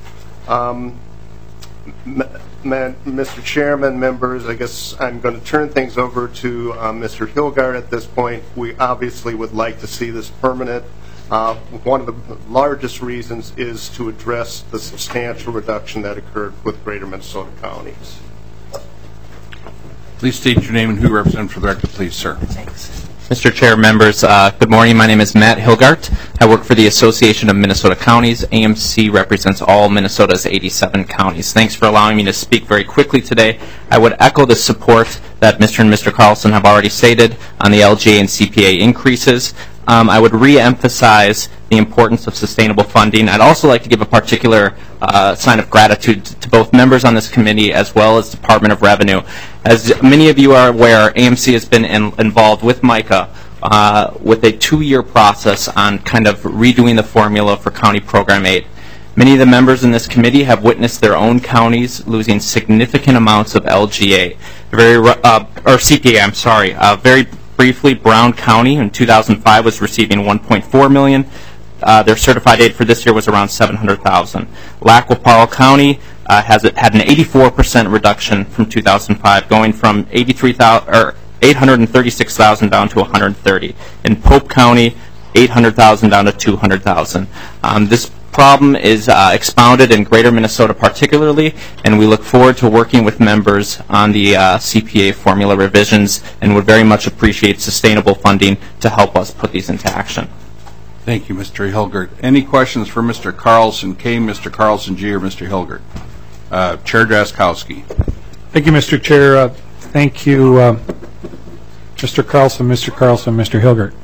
Mr. Chairman, members, I guess I'm going to turn things over to Mr. Hilgard at this point. We obviously would like to see this permanent. One of the largest reasons is to address the substantial reduction that occurred with Greater Minnesota counties. Please state your name and who you represent for the record, please, sir. Thanks. Mr. Chair, members, good morning. My name is Matt Hilgart. I work for the Association of Minnesota Counties. AMC represents all Minnesota's 87 counties. Thanks for allowing me to speak very quickly today. I would echo the support that Mr. and Mr. Carlson have already stated on the LGA and CPA increases. I would re-emphasize the importance of sustainable funding. I'd also like to give a particular sign of gratitude to both members on this committee as well as Department of Revenue. As many of you are aware, AMC has been involved with MICA with a 2-year process on kind of redoing the formula for county program aid. Many of the members in this committee have witnessed their own counties losing significant amounts of LGA, or CPA, I'm sorry. Very briefly, Brown County in 2005 was receiving $1.4 million. Their certified aid for this year was around $700,000. Lac qui Parle County had an 84% reduction from 2005, going from $836,000 down to $130,000. In Pope County, $800,000 down to $200,000. This problem is expounded in Greater Minnesota particularly, and we look forward to working with members on the CPA formula revisions and would very much appreciate sustainable funding to help us put these into action. Thank you, Mr. Hilgert. Any questions for Mr. Carlson K., Mr. Carlson G., or Mr. Hilgert? Chair Draskowski. Thank you, Mr. Chair. Thank you, Mr. Carlson, Mr. Hilgert.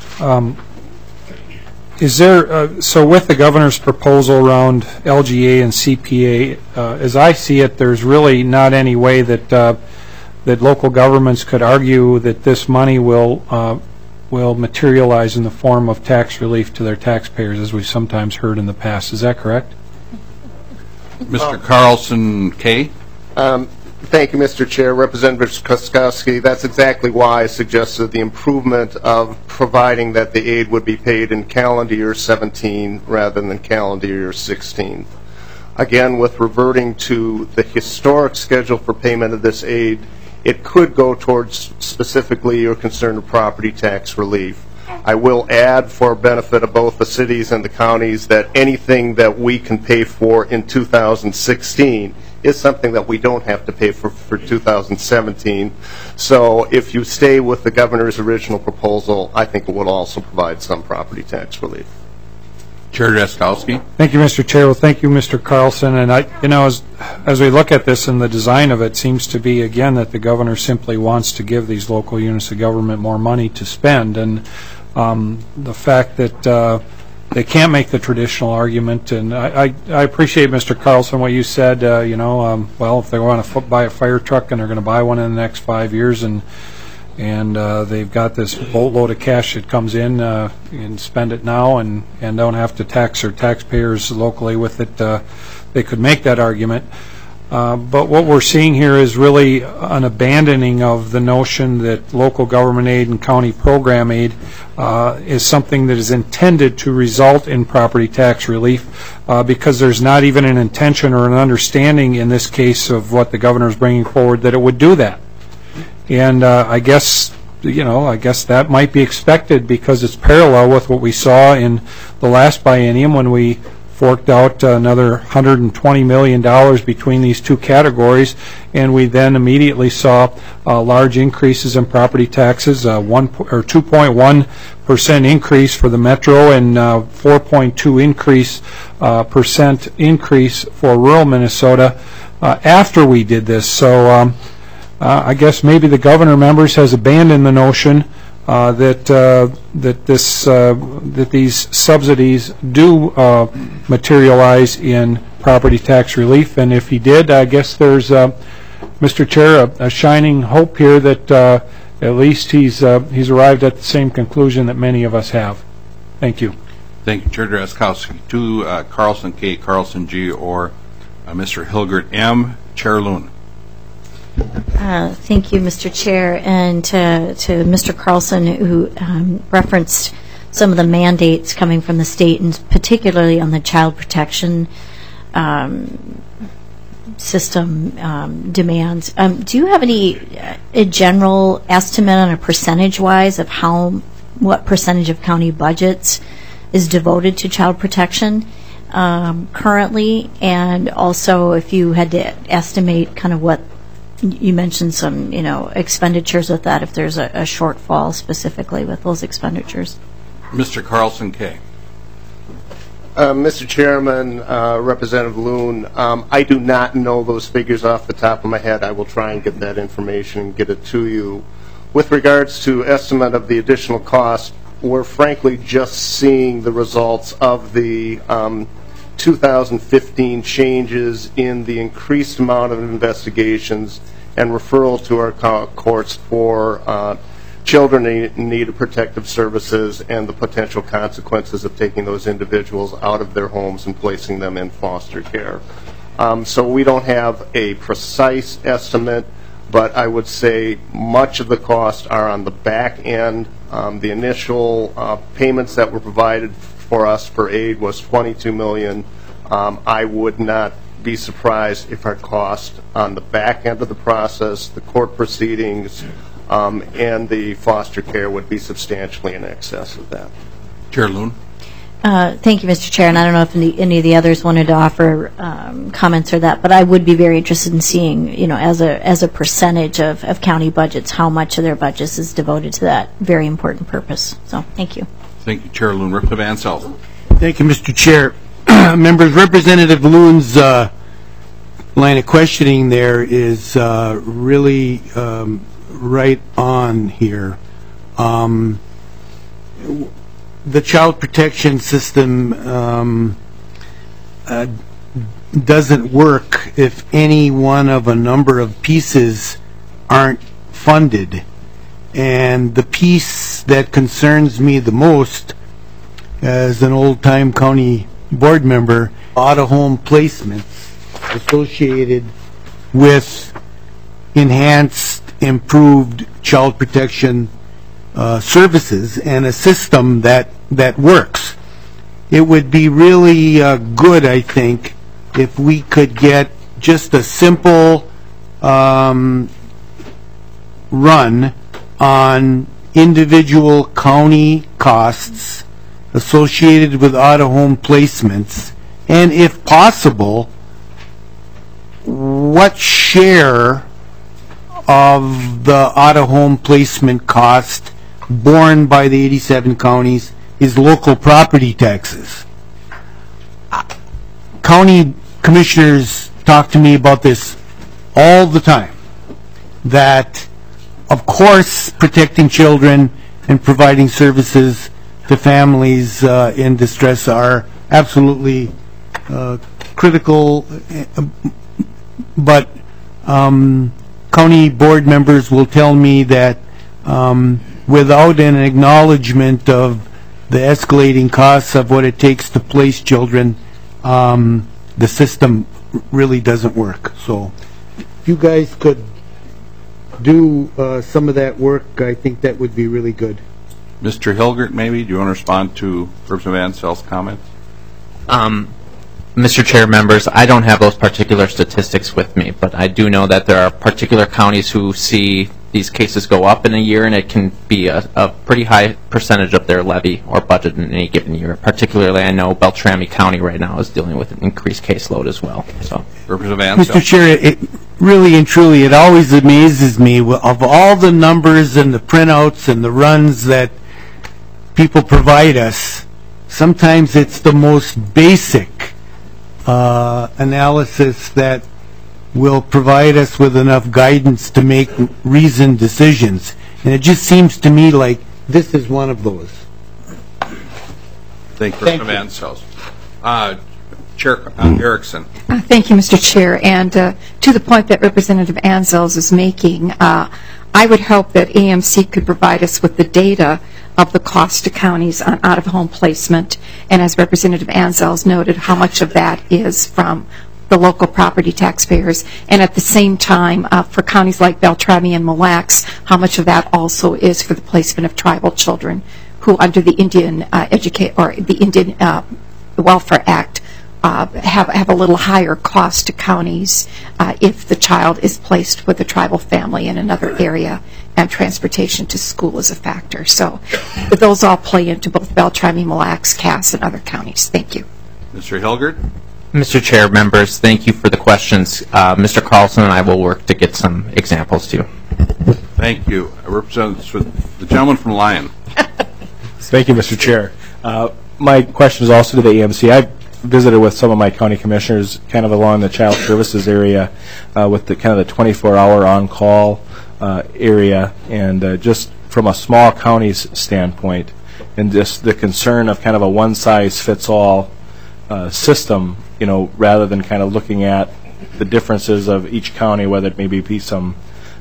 Is there, so with the governor's proposal around LGA and CPA, as I see it, there's really not any way that that local governments could argue that this money will materialize in the form of tax relief to their taxpayers, as we've sometimes heard in the past. Is that correct? Mr. Carlson K. Thank you, Mr. Chair. Representative Truskowski, that's exactly why I suggested the improvement of providing that the aid would be paid in calendar year 17 rather than calendar year 16. Again, with reverting to the historic schedule for payment of this aid, it could go towards specifically your concern of property tax relief. I will add, for benefit of both the cities and the counties, that anything that we can pay for in 2016 is something that we don't have to pay for 2017. So if you stay with the governor's original proposal, I think it would also provide some property tax relief. Chair Draskowski. Thank you, Mr. Chair. Well, thank you, Mr. Carlson. And as we look at this and the design of it, seems to be again that the governor simply wants to give these local units of government more money to spend. And the fact that they can't make the traditional argument. And I appreciate, Mr. Carlson, what you said. Well, if they want to buy a fire truck and they're going to buy one in the next 5 years, and they've got this boatload of cash that comes in and spend it now and don't have to tax their taxpayers locally with it, they could make that argument. But what we're seeing here is really an abandoning of the notion that local government aid and county program aid is something that is intended to result in property tax relief, because there's not even an intention or an understanding in this case of what the governor is bringing forward that it would do that. And I guess that might be expected because it's parallel with what we saw in the last biennium when we forked out another $120 million between these two categories, and we then immediately saw large increases in property taxes, 2.1% increase for the metro and 4.2% increase for rural Minnesota after we did this. So I guess maybe the governor members has abandoned the notion that these subsidies do materialize in property tax relief, and if he did, I guess there's, Mr. Chair, a shining hope here that at least he's arrived at the same conclusion that many of us have. Thank you. Thank you, Chair Drazkowski. To Carlson K., Carlson G., or Mr. Hilgert M., Chair Loon. Thank you, Mr. Chair, and to Mr. Carlson, who referenced some of the mandates coming from the state, and particularly on the child protection system demands. Do you have a general estimate on a percentage-wise of what percentage of county budgets is devoted to child protection currently, and also if you had to estimate kind of what you mentioned some, expenditures with that, if there's a shortfall specifically with those expenditures. Mr. Carlson K. Mr. Chairman, Representative Loon, I do not know those figures off the top of my head. I will try and get that information and get it to you. With regards to estimate of the additional cost, we're frankly just seeing the results of the 2015 changes in the increased amount of investigations and referrals to our courts for children in need of protective services and the potential consequences of taking those individuals out of their homes and placing them in foster care. So we don't have a precise estimate, but I would say much of the costs are on the back end. The initial payments that were provided for us for aid was $22 million. I would not be surprised if our cost on the back end of the process, the court proceedings, and the foster care would be substantially in excess of that. Chair Loon. Thank you, Mr. Chair, and I don't know if any of the others wanted to offer comments or that, but I would be very interested in seeing, as a percentage of county budgets, how much of their budgets is devoted to that very important purpose. So, thank you. Thank you, Chair Loon. Rick Van Sel. Thank you, Mr. Chair. Members, Representative Loon's line of questioning there is really right on here. The child protection system doesn't work if any one of a number of pieces aren't funded. And the piece that concerns me the most as an old-time county board member, out-of-home placements associated with enhanced, improved child protection services and a system that works. It would be really good, I think, if we could get just a simple run on individual county costs associated with out-of-home placements, and if possible, what share of the out-of-home placement cost borne by the 87 counties is local property taxes. County commissioners talk to me about this all the time, that of course protecting children and providing services to families in distress are absolutely critical, but county board members will tell me that without an acknowledgement of the escalating costs of what it takes to place children, the system really doesn't work. So if you guys could do some of that work, I think that would be really good. Mr. Hilgert, maybe, do you want to respond to Representative Ansell's comments? Mr. Chair, members, I don't have those particular statistics with me, but I do know that there are particular counties who see these cases go up in a year, and it can be a pretty high percentage of their levy or budget in any given year. Particularly, I know Beltrami County right now is dealing with an increased caseload as well. So, Representative Ansell. Mr. Chair, it really and truly, it always amazes me of all the numbers and the printouts and the runs that people provide us. Sometimes it's the most basic analysis that will provide us with enough guidance to make reasoned decisions. And it just seems to me like this is one of those. Thank you, Representative Ansell. Chair Erickson. Thank you, Mr. Chair. And to the point that Representative Ansels is making, I would hope that AMC could provide us with the data of the cost to counties on out-of-home placement, and as Representative Ansels noted, how much of that is from the local property taxpayers, and at the same time, for counties like Beltrami and Mille Lacs, how much of that also is for the placement of tribal children who, under the Indian Indian Welfare Act, have a little higher cost to counties if the child is placed with a tribal family in another area, and transportation to school is a factor. So those all play into both Beltrami, Mille Lacs, Cass, and other counties. Thank you. Mr. Hilgert. Mr. Chair, members, thank you for the questions. Mr. Carlson and I will work to get some examples to you. Thank you. The gentleman from Lyon. Thank you, Mr. Chair. My question is also to the AMC. I visited with some of my county commissioners kind of along the child services area with the kind of the 24-hour on-call area, and just from a small county's standpoint, and just the concern of kind of a one-size-fits-all system, you know, rather than kind of looking at the differences of each county, whether it maybe be some,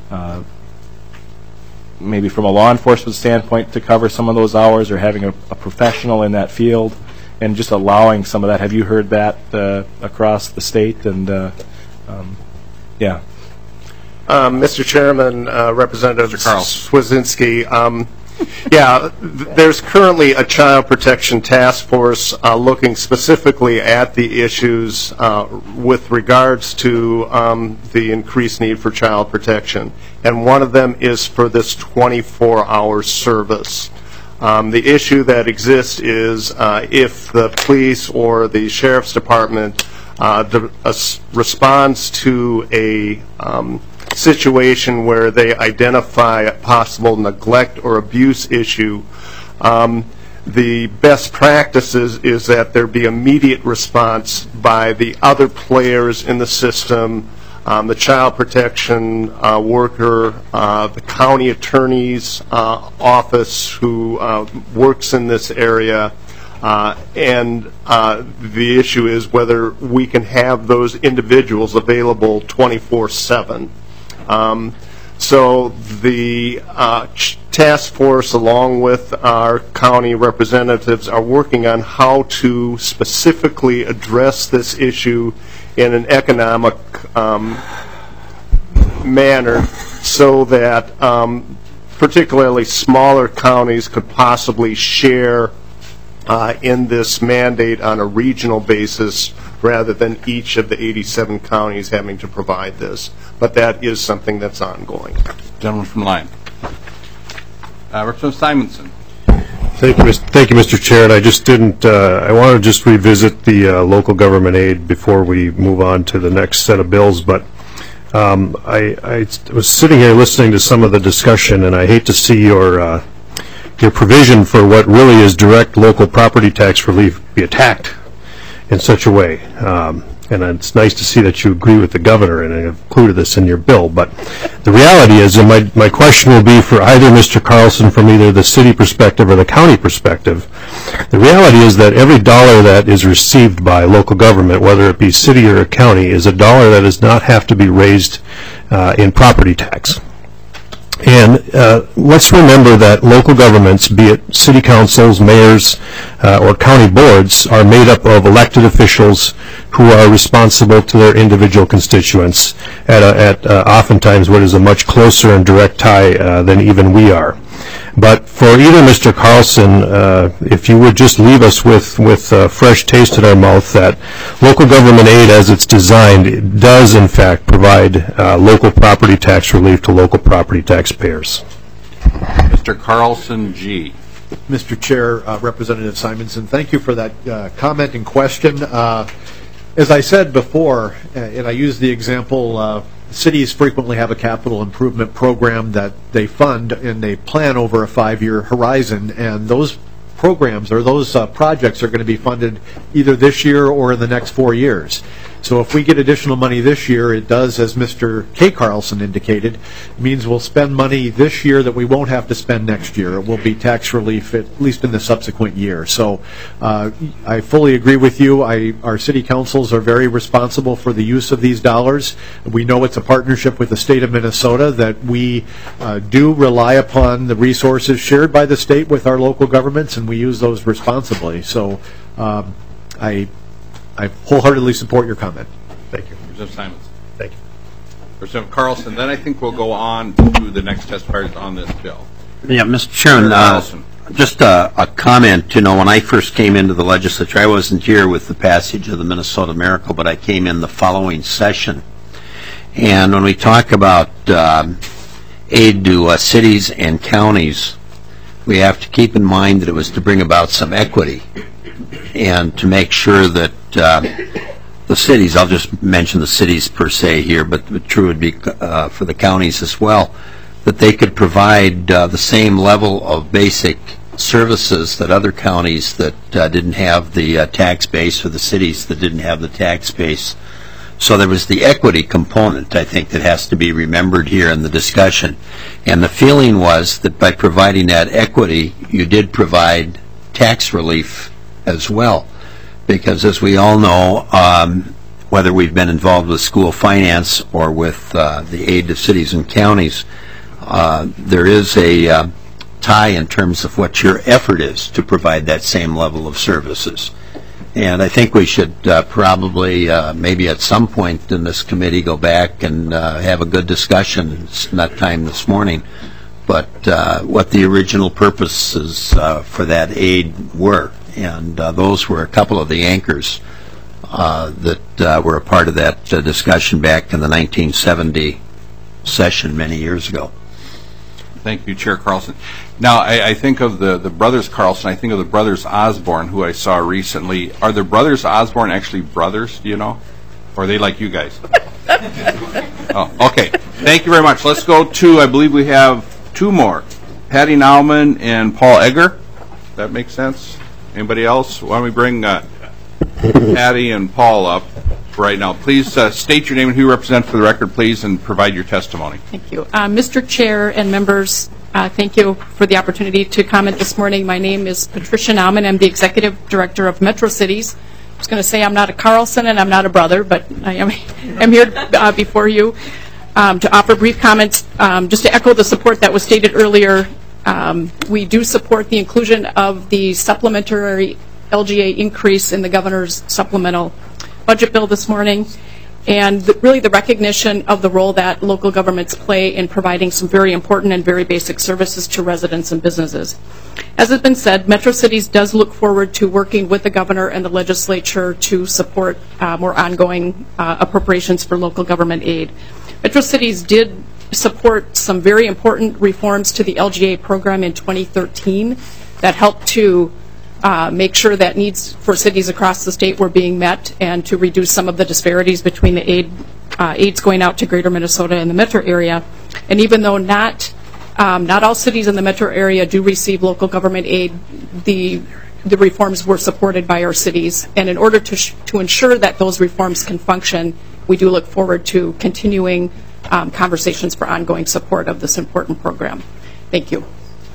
maybe from a law enforcement standpoint to cover some of those hours, or having a professional in that field, and just allowing some of that. Have you heard that across the state? And yeah. Mr. Chairman, Representative Swedzinski, there's currently a Child Protection Task Force looking specifically at the issues with regards to the increased need for child protection, and one of them is for this 24-hour service. The issue that exists is if the police or the sheriff's department responds to a situation where they identify a possible neglect or abuse issue, the best practices is that there be immediate response by the other players in the system, the child protection worker, the county attorney's office who works in this area, and the issue is whether we can have those individuals available 24/7. So the task force, along with our county representatives, are working on how to specifically address this issue in an economic manner, so that particularly smaller counties could possibly share in this mandate on a regional basis, rather than each of the 87 counties having to provide this. But that is something that's ongoing. Gentleman from Lyon. Representative Simonson. Thank you, Mr. Chair. And I just didn't. I want to just revisit the local government aid before we move on to the next set of bills. But I was sitting here listening to some of the discussion, and I hate to see your provision for what really is direct local property tax relief be attacked in such a way. And it's nice to see that you agree with the governor and have included this in your bill. But the reality is, and my question will be for either Mr. Carlson from either the city perspective or the county perspective, the reality is that every dollar that is received by local government, whether it be city or a county, is a dollar that does not have to be raised in property tax. And let's remember that local governments, be it city councils, mayors, or county boards, are made up of elected officials who are responsible to their individual constituents at oftentimes what is a much closer and direct tie than even we are. But for either Mr. Carlson, if you would just leave us with a fresh taste in our mouth that local government aid as it's designed does in fact provide local property tax relief to local property taxpayers. Mr. Carlson G. Mr. Chair, Representative Simonson, thank you for that comment and question. As I said before, and I used the example, cities frequently have a capital improvement program that they fund and they plan over a 5-year horizon, and those programs or those projects are going to be funded either this year or in the next 4 years. So if we get additional money this year, it does, as Mr. K. Carlson indicated, means we'll spend money this year that we won't have to spend next year. It will be tax relief at least in the subsequent year. So I fully agree with you. Our city councils are very responsible for the use of these dollars. We know it's a partnership with the state of Minnesota that we do rely upon the resources shared by the state with our local governments, and we use those responsibly. So I wholeheartedly support your comment. Thank you. Representative Simons. Thank you. Representative Carlson. Then I think we'll go on to the next testifiers on this bill. Yeah, Mr. Chairman, just a comment. You know, when I first came into the legislature, I wasn't here with the passage of the Minnesota Miracle, but I came in the following session. And when we talk about aid to cities and counties, we have to keep in mind that it was to bring about some equity and to make sure that the cities, I'll just mention the cities per se here, but the true would be for the counties as well, that they could provide the same level of basic services that other counties that didn't have the tax base, or the cities that didn't have the tax base. So there was the equity component, I think, that has to be remembered here in the discussion. And the feeling was that by providing that equity, you did provide tax relief as well. Because as we all know, whether we've been involved with school finance or with the aid to cities and counties, there is a tie in terms of what your effort is to provide that same level of services. And I think we should probably, maybe at some point in this committee, go back and have a good discussion. It's not time this morning, but what the original purposes for that aid were. And those were a couple of the anchors that were a part of that discussion back in the 1970 session many years ago. Thank you, Chair Carlson. Now, I think of the brothers Carlson, I think of the brothers Osborne, who I saw recently. Are the brothers Osborne actually brothers, do you know? Or are they like you guys? Oh, okay. Thank you very much. Let's go to, I believe we have two more. Patty Nauman and Paul Egger. That makes sense? Anybody else? Why don't we bring Patty and Paul up right now. Please state your name and who you represent for the record, please, and provide your testimony. Thank you. Mr. Chair and members, thank you for the opportunity to comment this morning. My name is Patricia Nauman. I'm the Executive Director of Metro Cities. I was going to say I'm not a Carlson and I'm not a brother, but I am here before you to offer brief comments. Just to echo the support that was stated earlier, we do support the inclusion of the supplementary LGA increase in the governor's supplemental budget bill this morning, and really the recognition of the role that local governments play in providing some very important and very basic services to residents and businesses. As has been said, Metro Cities does look forward to working with the governor and the legislature to support more ongoing appropriations for local government aid. Metro Cities did support some very important reforms to the LGA program in 2013 that helped to make sure that needs for cities across the state were being met and to reduce some of the disparities between the aids going out to greater Minnesota and the metro area. And even though not all cities in the metro area do receive local government aid, the the reforms were supported by our cities. And in order to ensure that those reforms can function, we do look forward to continuing conversations for ongoing support of this important program. Thank you.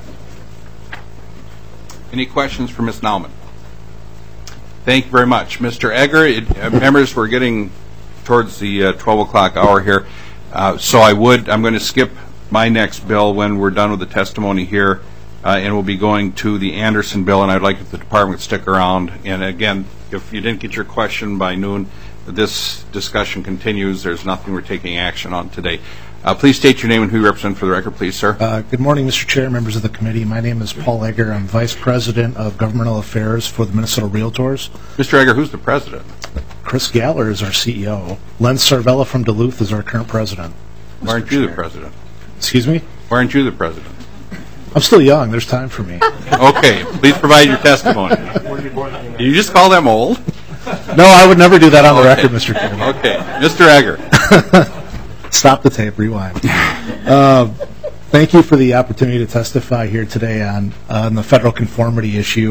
Any questions for Ms. Nauman? Thank you very much. Mr. Egger, members, we're getting towards the 12 o'clock hour here, so I'm going to skip my next bill when we're done with the testimony here, and we'll be going to the Anderson bill, and I'd like if the department would stick around. And again, if you didn't get your question by noon, this discussion continues. There's nothing we're taking action on today. Please state your name and who you represent for the record, please, sir. Good morning, Mr. Chair, members of the committee. My name is Paul Egger. I'm Vice President of Governmental Affairs for the Minnesota Realtors. Mr. Egger, who's the president? Chris Galler is our CEO. Len Sarvella from Duluth is our current president. Why aren't you the president? Excuse me? Why aren't you the president? I'm still young. There's time for me. Okay. Please provide your testimony. Did you just call them old? No, I would never do that on the record, Mr. Chairman. Okay. Mr. Egger. Stop the tape. Rewind. Thank you for the opportunity to testify here today on the federal conformity issue.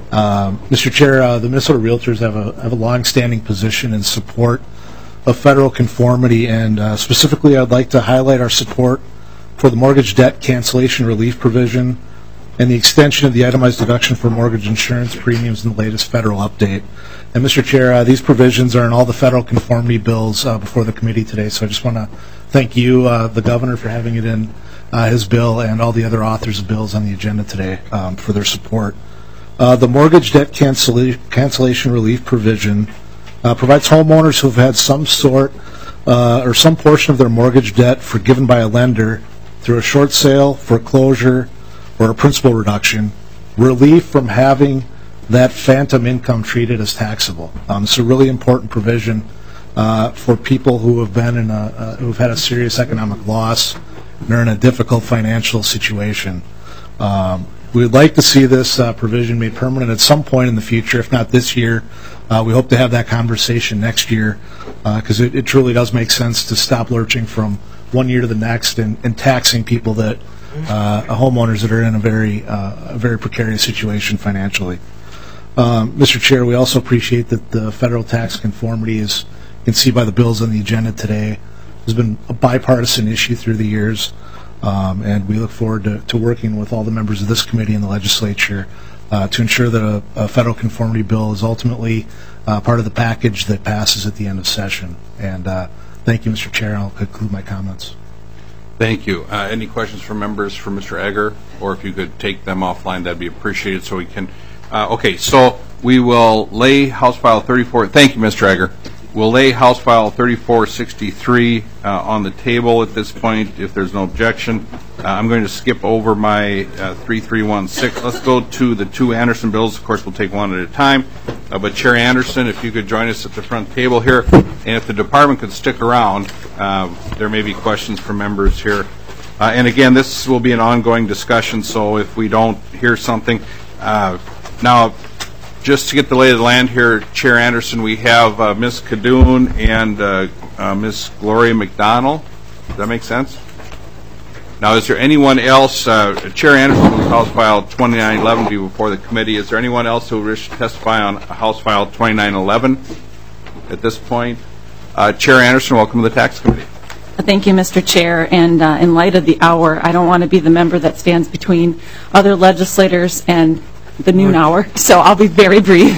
Mr. Chair, the Minnesota Realtors have a long-standing position in support of federal conformity, and specifically I'd like to highlight our support for the mortgage debt cancellation relief provision and the extension of the itemized deduction for mortgage insurance premiums in the latest federal update. And Mr. Chair, these provisions are in all the federal conformity bills before the committee today, so I just want to thank you, the governor, for having it in his bill, and all the other authors of bills on the agenda today for their support. The mortgage debt cancellation relief provision provides homeowners who have had some sort or some portion of their mortgage debt forgiven by a lender through a short sale, foreclosure, or a principal reduction, relief from having that phantom income treated as taxable. It's a really important provision for people who have been in who've had a serious economic loss and are in a difficult financial situation. We would like to see this provision made permanent at some point in the future, if not this year. We hope to have that conversation next year, because it truly does make sense to stop lurching from one year to the next and taxing people that homeowners that are in a very precarious situation financially. Mr. Chair, we also appreciate that the federal tax conformity, as you can see by the bills on the agenda today, has been a bipartisan issue through the years, and we look forward to working with all the members of this committee and the legislature to ensure that a federal conformity bill is ultimately part of the package that passes at the end of session. And thank you, Mr. Chair. I'll conclude my comments. Thank you. Any questions from members for Mr. Egger? Or if you could take them offline, that'd be appreciated so we can... okay, so we will lay House File 34... Thank you, Mr. Egger. We'll lay House File 3463 on the table at this point, if there's no objection. I'm going to skip over my 3316. Let's go to the two Anderson bills. Of course, we'll take one at a time. But Chair Anderson, if you could join us at the front table here. And if the department could stick around, there may be questions from members here. And again, this will be an ongoing discussion, so if we don't hear something... now, just to get the lay of the land here, Chair Anderson, we have Ms. Cadoon and Ms. Gloria McDonald. Does that make sense? Now, is there anyone else? Chair Anderson, will House File 2911 be before the committee. Is there anyone else who wishes to testify on House File 2911 at this point? Chair Anderson, welcome to the Tax Committee. Thank you, Mr. Chair. And in light of the hour, I don't want to be the member that stands between other legislators and the noon hour, so I'll be very brief.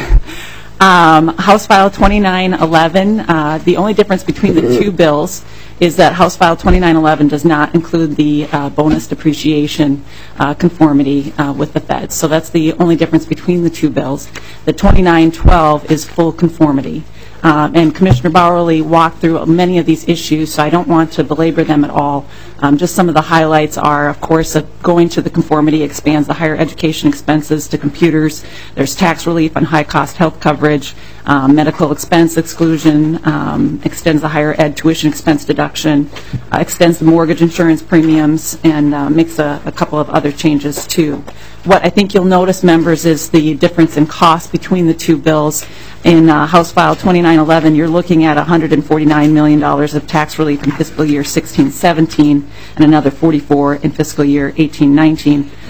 House File 2911, the only difference between the two bills is that House File 2911 does not include the bonus depreciation conformity with the feds. So that's the only difference between the two bills. The 2912 is full conformity. And Commissioner Bowerly walked through many of these issues, so I don't want to belabor them at all. Just some of the highlights are, of course, going to the conformity expands the higher education expenses to computers. There's tax relief on high-cost health coverage, medical expense exclusion, extends the higher ed tuition expense deduction, extends the mortgage insurance premiums, and makes a couple of other changes, too. What I think you'll notice, members, is the difference in cost between the two bills. In House File 2911, you're looking at $149 million of tax relief in fiscal year 16-17 and another $44 in fiscal year 18-19.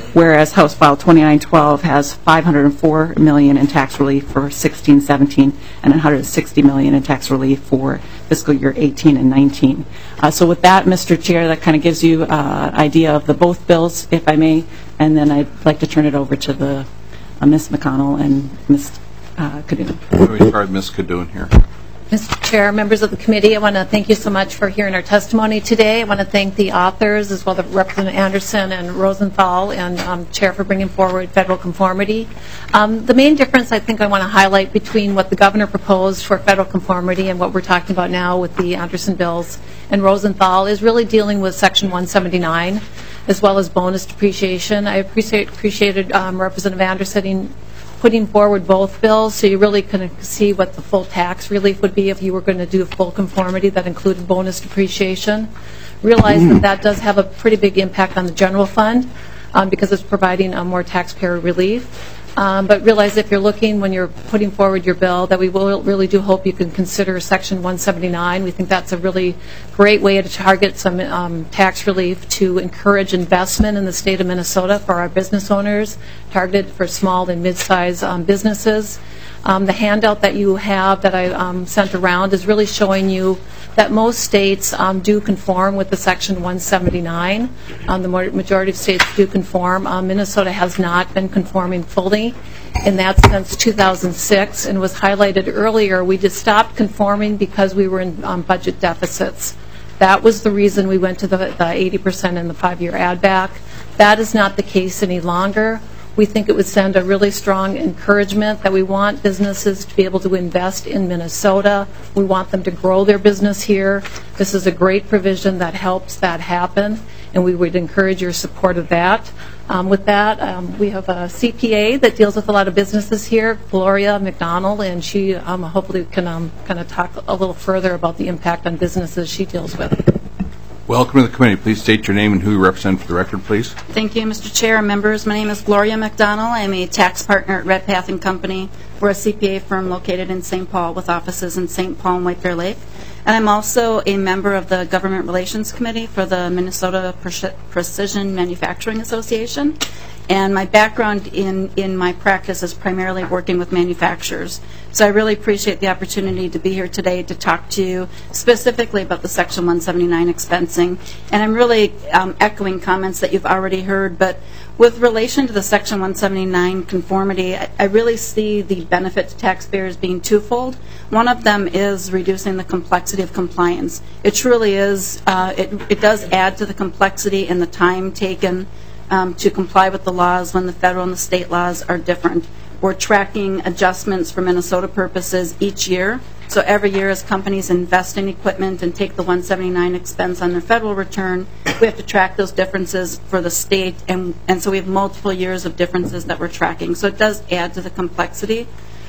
whereas House File 2912 has $504 million in tax relief for 16-17 and $160 million in tax relief for fiscal year 18 and 19. So with that, Mr. Chair, that kind of gives you an idea of the both bills, if I may, and then I'd like to turn it over to the Ms. McConnell and Ms. Cadoon. We start with Ms. Cadoon here. Mr. Chair, members of the committee, I want to thank you so much for hearing our testimony today. I want to thank the authors as well as Representative Anderson and Rosenthal and Chair for bringing forward federal conformity. The main difference I think I want to highlight between what the governor proposed for federal conformity and what we're talking about now with the Anderson bills and Rosenthal is really dealing with Section 179 as well as bonus depreciation. I appreciated Representative Anderson putting forward both bills so you really can see what the full tax relief would be if you were going to do full conformity that included bonus depreciation. Realize that that does have a pretty big impact on the general fund because it's providing more taxpayer relief. But realize if you're looking when you're putting forward your bill that we will really do hope you can consider Section 179. We think that's a really great way to target some tax relief to encourage investment in the state of Minnesota for our business owners, targeted for small and mid-sized businesses. The handout that you have that I sent around is really showing you that most states do conform with the Section 179. The majority of states do conform. Minnesota has not been conforming fully, and that's since 2006. And was highlighted earlier, we just stopped conforming because we were in budget deficits. That was the reason we went to the 80% and the 5-year add back. That is not the case any longer. We think it would send a really strong encouragement that we want businesses to be able to invest in Minnesota. We want them to grow their business here. This is a great provision that helps that happen, and we would encourage your support of that. With that, we have a CPA that deals with a lot of businesses here, Gloria McDonald, and she hopefully can kind of talk a little further about the impact on businesses she deals with. Welcome to the committee. Please state your name and who you represent for the record, please. Thank you, Mr. Chair and members. My name is Gloria McDonald. I'm a tax partner at Redpath & Company. We're a CPA firm located in St. Paul with offices in St. Paul and White Bear Lake. And I'm also a member of the Government Relations Committee for the Minnesota Precision Manufacturing Association. And my background in my practice is primarily working with manufacturers. So I really appreciate the opportunity to be here today to talk to you specifically about the Section 179 expensing. And I'm really echoing comments that you've already heard, but with relation to the Section 179 conformity, I really see the benefit to taxpayers being twofold. One of them is reducing the complexity of compliance. It truly is, it does add to the complexity and the time taken to comply with the laws when the federal and the state laws are different. We're tracking adjustments for Minnesota purposes each year. So every year as companies invest in equipment and take the 179 expense on their federal return, we have to track those differences for the state. And so we have multiple years of differences that we're tracking. So it does add to the complexity.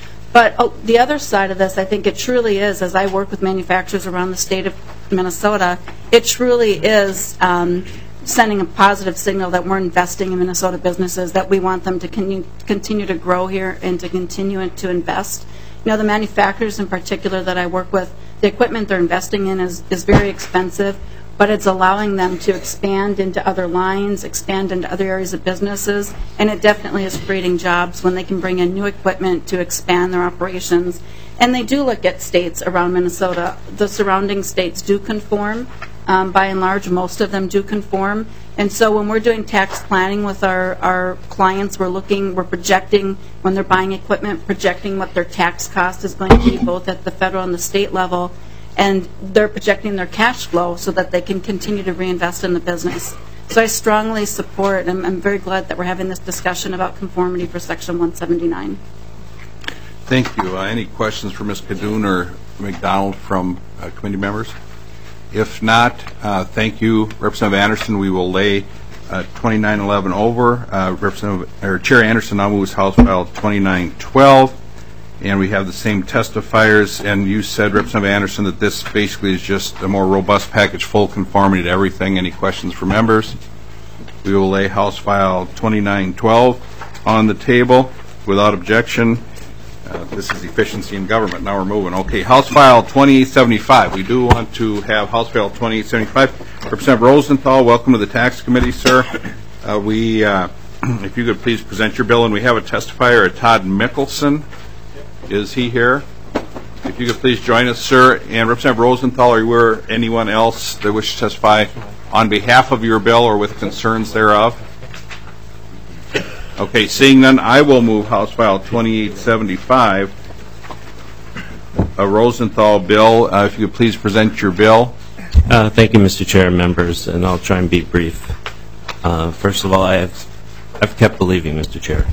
But the other side of this, I think it truly is, as I work with manufacturers around the state of Minnesota, it truly is sending a positive signal that we're investing in Minnesota businesses, that we want them to continue to grow here and to continue to invest. You know, the manufacturers in particular that I work with, the equipment they're investing in is very expensive, but it's allowing them to expand into other lines, expand into other areas of businesses, and it definitely is creating jobs when they can bring in new equipment to expand their operations. And they do look at states around Minnesota. The surrounding states do conform. By and large, most of them do conform. And so when we're doing tax planning with our clients, we're projecting, when they're buying equipment, projecting what their tax cost is going to be both at the federal and the state level. And they're projecting their cash flow so that they can continue to reinvest in the business. So I strongly support, and I'm very glad that we're having this discussion about conformity for Section 179. Thank you. Any questions for Ms. Cadoon or McDonald from committee members? If not, thank you, Representative Anderson. We will lay 2911 over. Chair Anderson now moves House File 2912, and we have the same testifiers. And you said, Representative Anderson, that this basically is just a more robust package, full conformity to everything. Any questions for members? We will lay House File 2912 on the table without objection. This is efficiency in government. Now we're moving. Okay, House File 2875. We do want to have House File 2875. Representative Rosenthal, welcome to the Tax Committee, sir. We if you could please present your bill. And we have a testifier, Todd Mickelson. Is he here? If you could please join us, sir. And Representative Rosenthal, are there anyone else that wishes to testify on behalf of your bill or with concerns thereof? Okay, seeing none, I will move House File 2875, a Rosenthal bill. If you could please present your bill. Thank you, Mr. Chair and members, and I'll try and be brief. First of all, I've kept believing, Mr. Chair.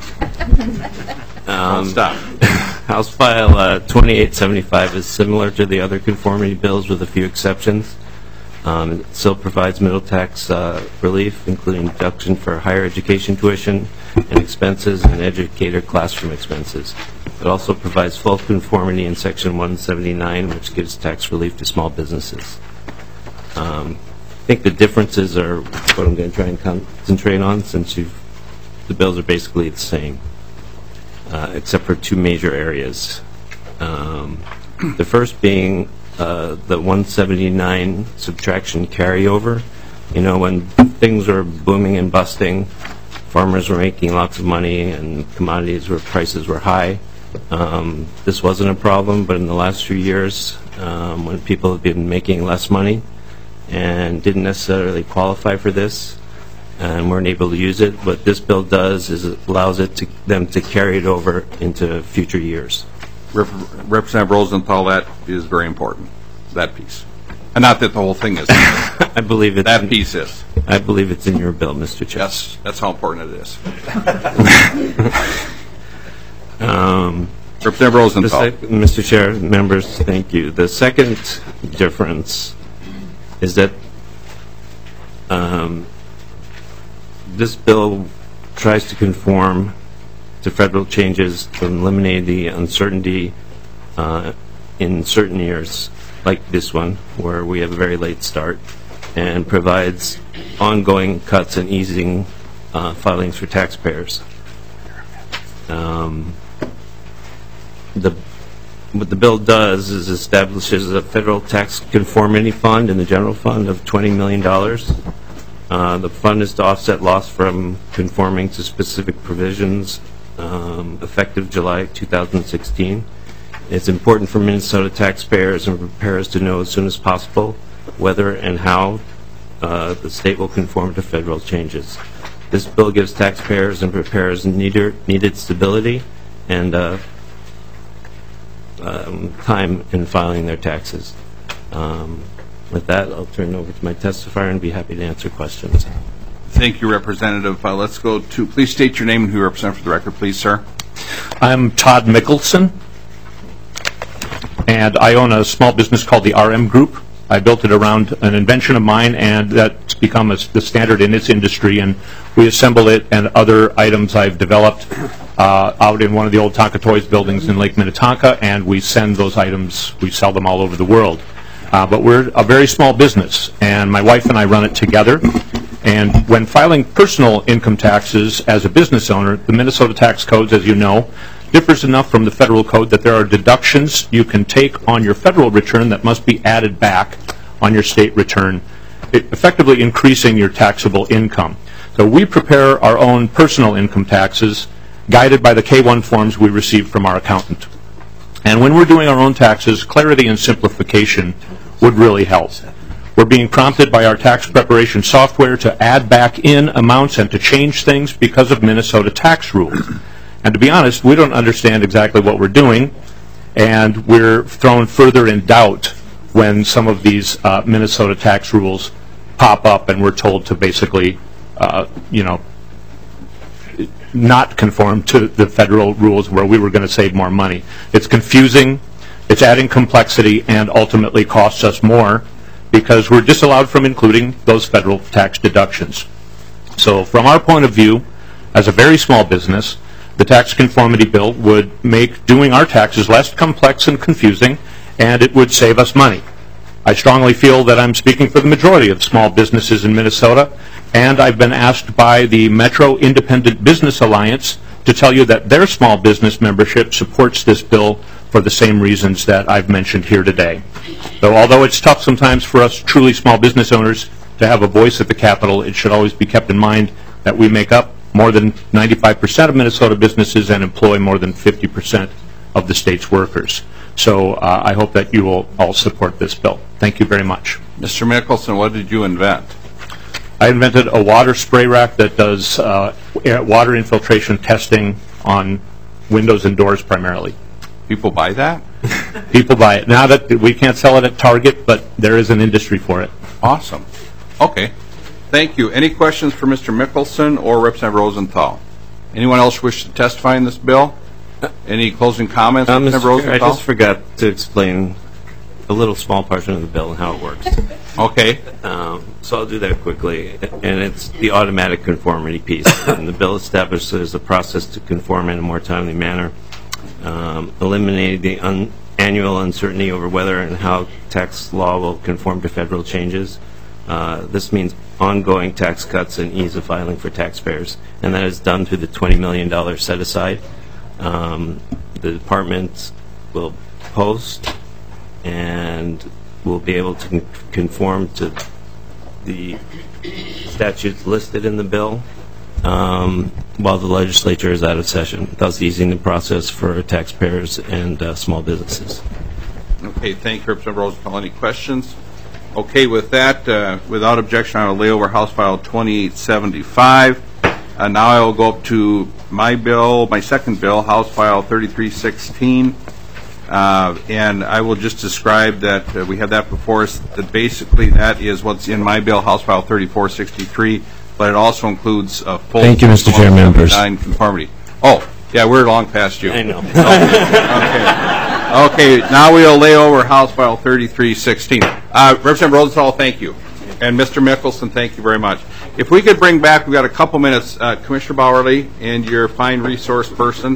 Stop. House File 2875 is similar to the other conformity bills with a few exceptions. It still provides middle tax relief, including deduction for higher education tuition and expenses and educator classroom expenses. It also provides full conformity in Section 179, which gives tax relief to small businesses. I think the differences are what I'm going to try and concentrate on, since the bills are basically the same, except for two major areas. The first being the 179 subtraction carryover. You know, when things were booming and busting, farmers were making lots of money and prices were high. This wasn't a problem, but in the last few years, when people have been making less money and didn't necessarily qualify for this and weren't able to use it, what this bill does is it allows them to carry it over into future years. Representative Rosenthal, that is very important, that piece. And not that the whole thing is. I believe it's that piece is. I believe it's in your bill, Mr. Chair. Yes, that's how important it is. Representative Rosenthal. Mr. Chair, members, thank you. The second difference is that this bill tries to conform to federal changes to eliminate the uncertainty in certain years, like this one, where we have a very late start, and provides ongoing cuts and easing filings for taxpayers. What the bill does is establishes a federal tax conformity fund in the general fund of $20 million. The fund is to offset loss from conforming to specific provisions effective July 2016. It's important for Minnesota taxpayers and preparers to know as soon as possible whether and how the state will conform to federal changes. This bill gives taxpayers and preparers needed stability and time in filing their taxes. With that, I'll turn it over to my testifier and be happy to answer questions. Thank you, Representative. Let's go to, please state your name and who you represent for the record, please, sir. I'm Todd Mickelson, and I own a small business called the RM Group. I built it around an invention of mine, and that's become the standard in its industry, and we assemble it and other items I've developed out in one of the old Tonka Toys buildings in Lake Minnetonka, and we send those items, we sell them all over the world. But we're a very small business, and my wife and I run it together. And when filing personal income taxes as a business owner, the Minnesota tax codes, as you know, differs enough from the federal code that there are deductions you can take on your federal return that must be added back on your state return, effectively increasing your taxable income. So we prepare our own personal income taxes, guided by the K-1 forms we receive from our accountant. And when we're doing our own taxes, clarity and simplification would really help. We're being prompted by our tax preparation software to add back in amounts and to change things because of Minnesota tax rules. And to be honest, we don't understand exactly what we're doing, and we're thrown further in doubt when some of these Minnesota tax rules pop up and we're told to basically, not conform to the federal rules where we were going to save more money. It's confusing, it's adding complexity, and ultimately costs us more because we're disallowed from including those federal tax deductions. So from our point of view, as a very small business, the tax conformity bill would make doing our taxes less complex and confusing, and it would save us money. I strongly feel that I'm speaking for the majority of small businesses in Minnesota, and I've been asked by the Metro Independent Business Alliance to tell you that their small business membership supports this bill for the same reasons that I've mentioned here today. So although it's tough sometimes for us truly small business owners to have a voice at the Capitol, it should always be kept in mind that we make up more than 95% of Minnesota businesses and employ more than 50% of the state's workers. So I hope that you will all support this bill. Thank you very much. Mr. Mickelson, what did you invent? I invented a water spray rack that does water infiltration testing on windows and doors primarily. People buy that? People buy it. Now that we can't sell it at Target, but there is an industry for it. Awesome. Okay. Thank you. Any questions for Mr. Mickelson or Representative Rosenthal? Anyone else wish to testify in this bill? Any closing comments, Representative Rosenthal? I just forgot to explain a little small portion of the bill and how it works. Okay. So I'll do that quickly. And it's the automatic conformity piece. And the bill establishes a process to conform in a more timely manner, eliminating the annual uncertainty over whether and how tax law will conform to federal changes. This means ongoing tax cuts and ease of filing for taxpayers. And that is done through the $20 million set-aside. The department will post and will be able to conform to the statutes listed in the bill while the legislature is out of session, thus easing the process for taxpayers and small businesses. Okay, thank you, Representative Rosenthal. Any questions? Okay, with that, without objection, I will lay over House File 2875. Now I will go up to my bill, my second bill, House File 3316. And I will just describe that we have that before us, that basically that is what's in my bill, House File 3463, but it also includes a full... Thank you, Mr. Chair, members. ...conformity. Oh, yeah, we're long past you. I know. Okay, now we'll lay over House File 3316. Representative Rosenthal, thank you. And Mr. Mickelson, thank you very much. If we could bring back, we've got a couple minutes, Commissioner Bowerly and your fine resource person.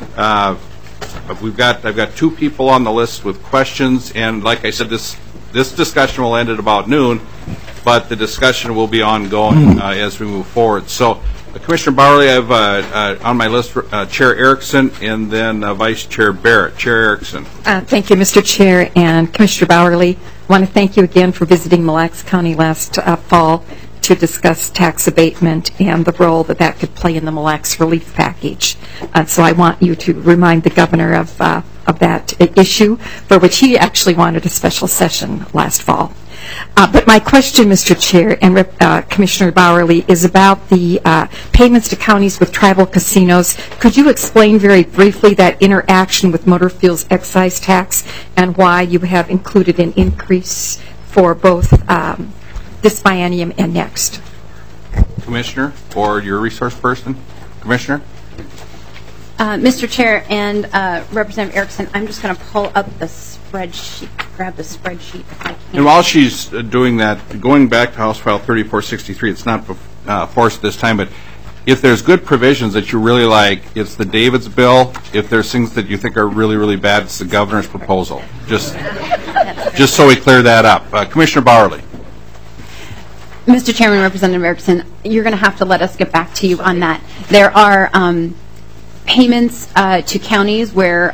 I've got two people on the list with questions, and like I said, this discussion will end at about noon, but the discussion will be ongoing as we move forward. So, Commissioner Bowerly, I have on my list Chair Erickson and then Vice Chair Barrett. Chair Erickson. Thank you, Mr. Chair, and Commissioner Bowerly. I want to thank you again for visiting Mille Lacs County last fall to discuss tax abatement and the role that that could play in the Mille Lacs relief package. So I want you to remind the governor of that issue, for which he actually wanted a special session last fall. But my question, Mr. Chair and Commissioner Bowerly, is about the payments to counties with tribal casinos. Could you explain very briefly that interaction with motor fuels excise tax and why you have included an increase for both this biennium and next? Commissioner, or your resource person? Commissioner? Mr. Chair and Representative Erickson, I'm just going to pull up the spreadsheet, grab the spreadsheet if I can. And while she's doing that, going back to House File 3463, it's not forced this time, but if there's good provisions that you really like, it's the David's bill. If there's things that you think are really, really bad, it's the governor's proposal. Just so we clear that up. Commissioner Bowerly. Mr. Chairman, Representative Erickson, you're going to have to let us get back to you on that. There are payments to counties where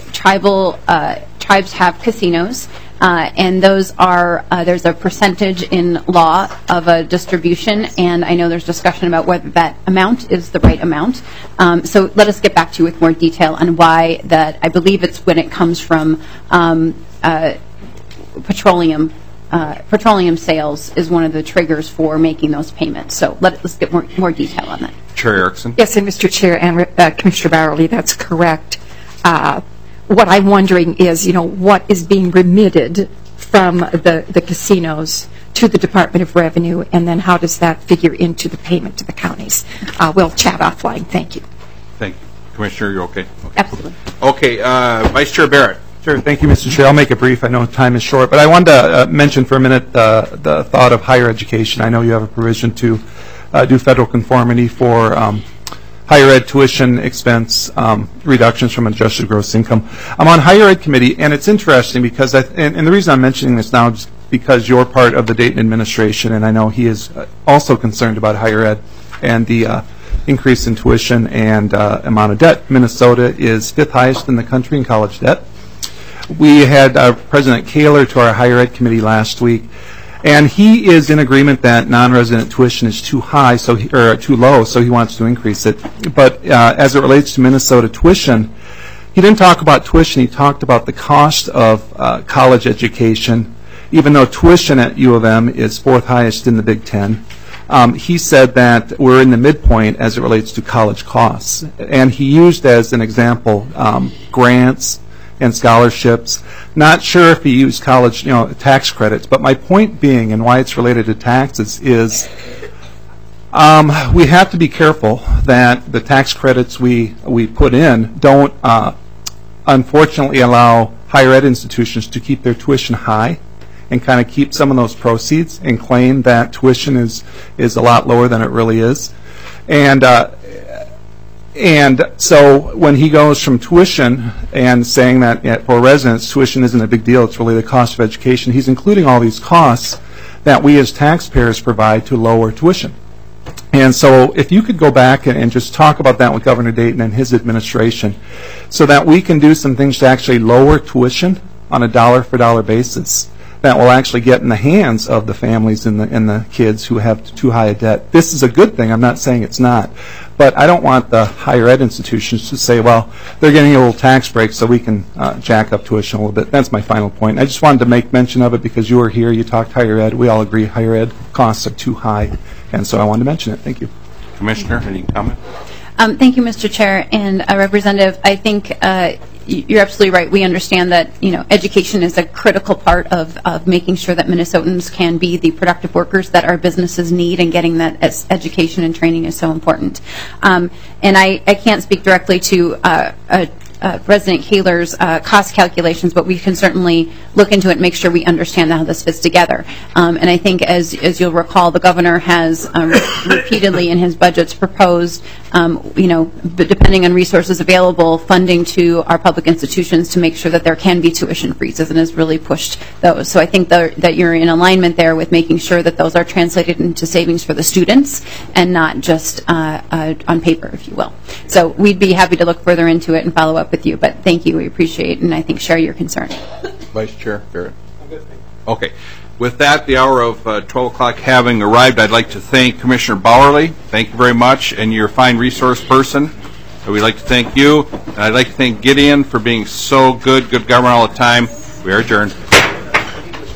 tribes have casinos, and those are there's a percentage in law of a distribution, and I know there's discussion about whether that amount is the right amount. So let us get back to you with more detail on why that. I believe it's when it comes from petroleum sales is one of the triggers for making those payments. So let's get more detail on that. Chair Erickson. Yes, and Mr. Chair and Commissioner Bowerly, that's correct. What I'm wondering is, what is being remitted from the casinos to the Department of Revenue, and then how does that figure into the payment to the counties? We'll chat offline. Thank you. Thank you. Commissioner, you're okay? Absolutely. Okay, Vice Chair Barrett. Sure. Thank you, Mr. Chair. I'll make it brief. I know time is short, but I wanted to mention for a minute the thought of higher education. I know you have a provision to do federal conformity for higher ed tuition expense reductions from adjusted gross income. I'm on higher ed committee, and it's interesting because, and the reason I'm mentioning this now is because you're part of the Dayton administration, and I know he is also concerned about higher ed and the increase in tuition and amount of debt. Minnesota is 5th highest in the country in college debt. We had President Kaler to our higher ed committee last week, And he is in agreement that non-resident tuition is too high, or too low, so he wants to increase it. But as it relates to Minnesota tuition, he didn't talk about tuition. He talked about the cost of college education, even though tuition at U of M is fourth highest in the Big Ten. He said that we're in the midpoint as it relates to college costs. And he used as an example grants and scholarships. Not sure if he used college, tax credits, but my point being, and why it's related to taxes, is we have to be careful that the tax credits we put in don't unfortunately allow higher ed institutions to keep their tuition high and kind of keep some of those proceeds and claim that tuition is a lot lower than it really is. And so when he goes from tuition and saying that for residents, tuition isn't a big deal, it's really the cost of education, he's including all these costs that we as taxpayers provide to lower tuition. And so if you could go back and just talk about that with Governor Dayton and his administration so that we can do some things to actually lower tuition on a dollar-for-dollar basis that will actually get in the hands of the families and the kids who have too high a debt. This is a good thing. I'm not saying it's not. But I don't want the higher ed institutions to say, well, they're getting a little tax break so we can jack up tuition a little bit. That's my final point. I just wanted to make mention of it because you were here, you talked higher ed. We all agree higher ed costs are too high. And so I wanted to mention it. Thank you. Commissioner, any comment? Thank you, Mr. Chair. And Representative, I think you're absolutely right. We understand that education is a critical part of making sure that Minnesotans can be the productive workers that our businesses need, and getting that education and training is so important. And I can't speak directly to President Kaler's cost calculations, but we can certainly look into it and make sure we understand how this fits together. And I think, as you'll recall, the governor has repeatedly in his budgets proposed, depending on resources available, funding to our public institutions to make sure that there can be tuition freezes, and has really pushed those. So I think that you're in alignment there with making sure that those are translated into savings for the students and not just on paper, if you will. So we'd be happy to look further into it and follow up with you, but thank you. We appreciate and I think share your concern. Vice Chair Barrett. Okay. With that, the hour of 12 o'clock having arrived, I'd like to thank Commissioner Bowerly. Thank you very much, and your fine resource person. So we'd like to thank you, and I'd like to thank Gideon for being so good government all the time. We are adjourned.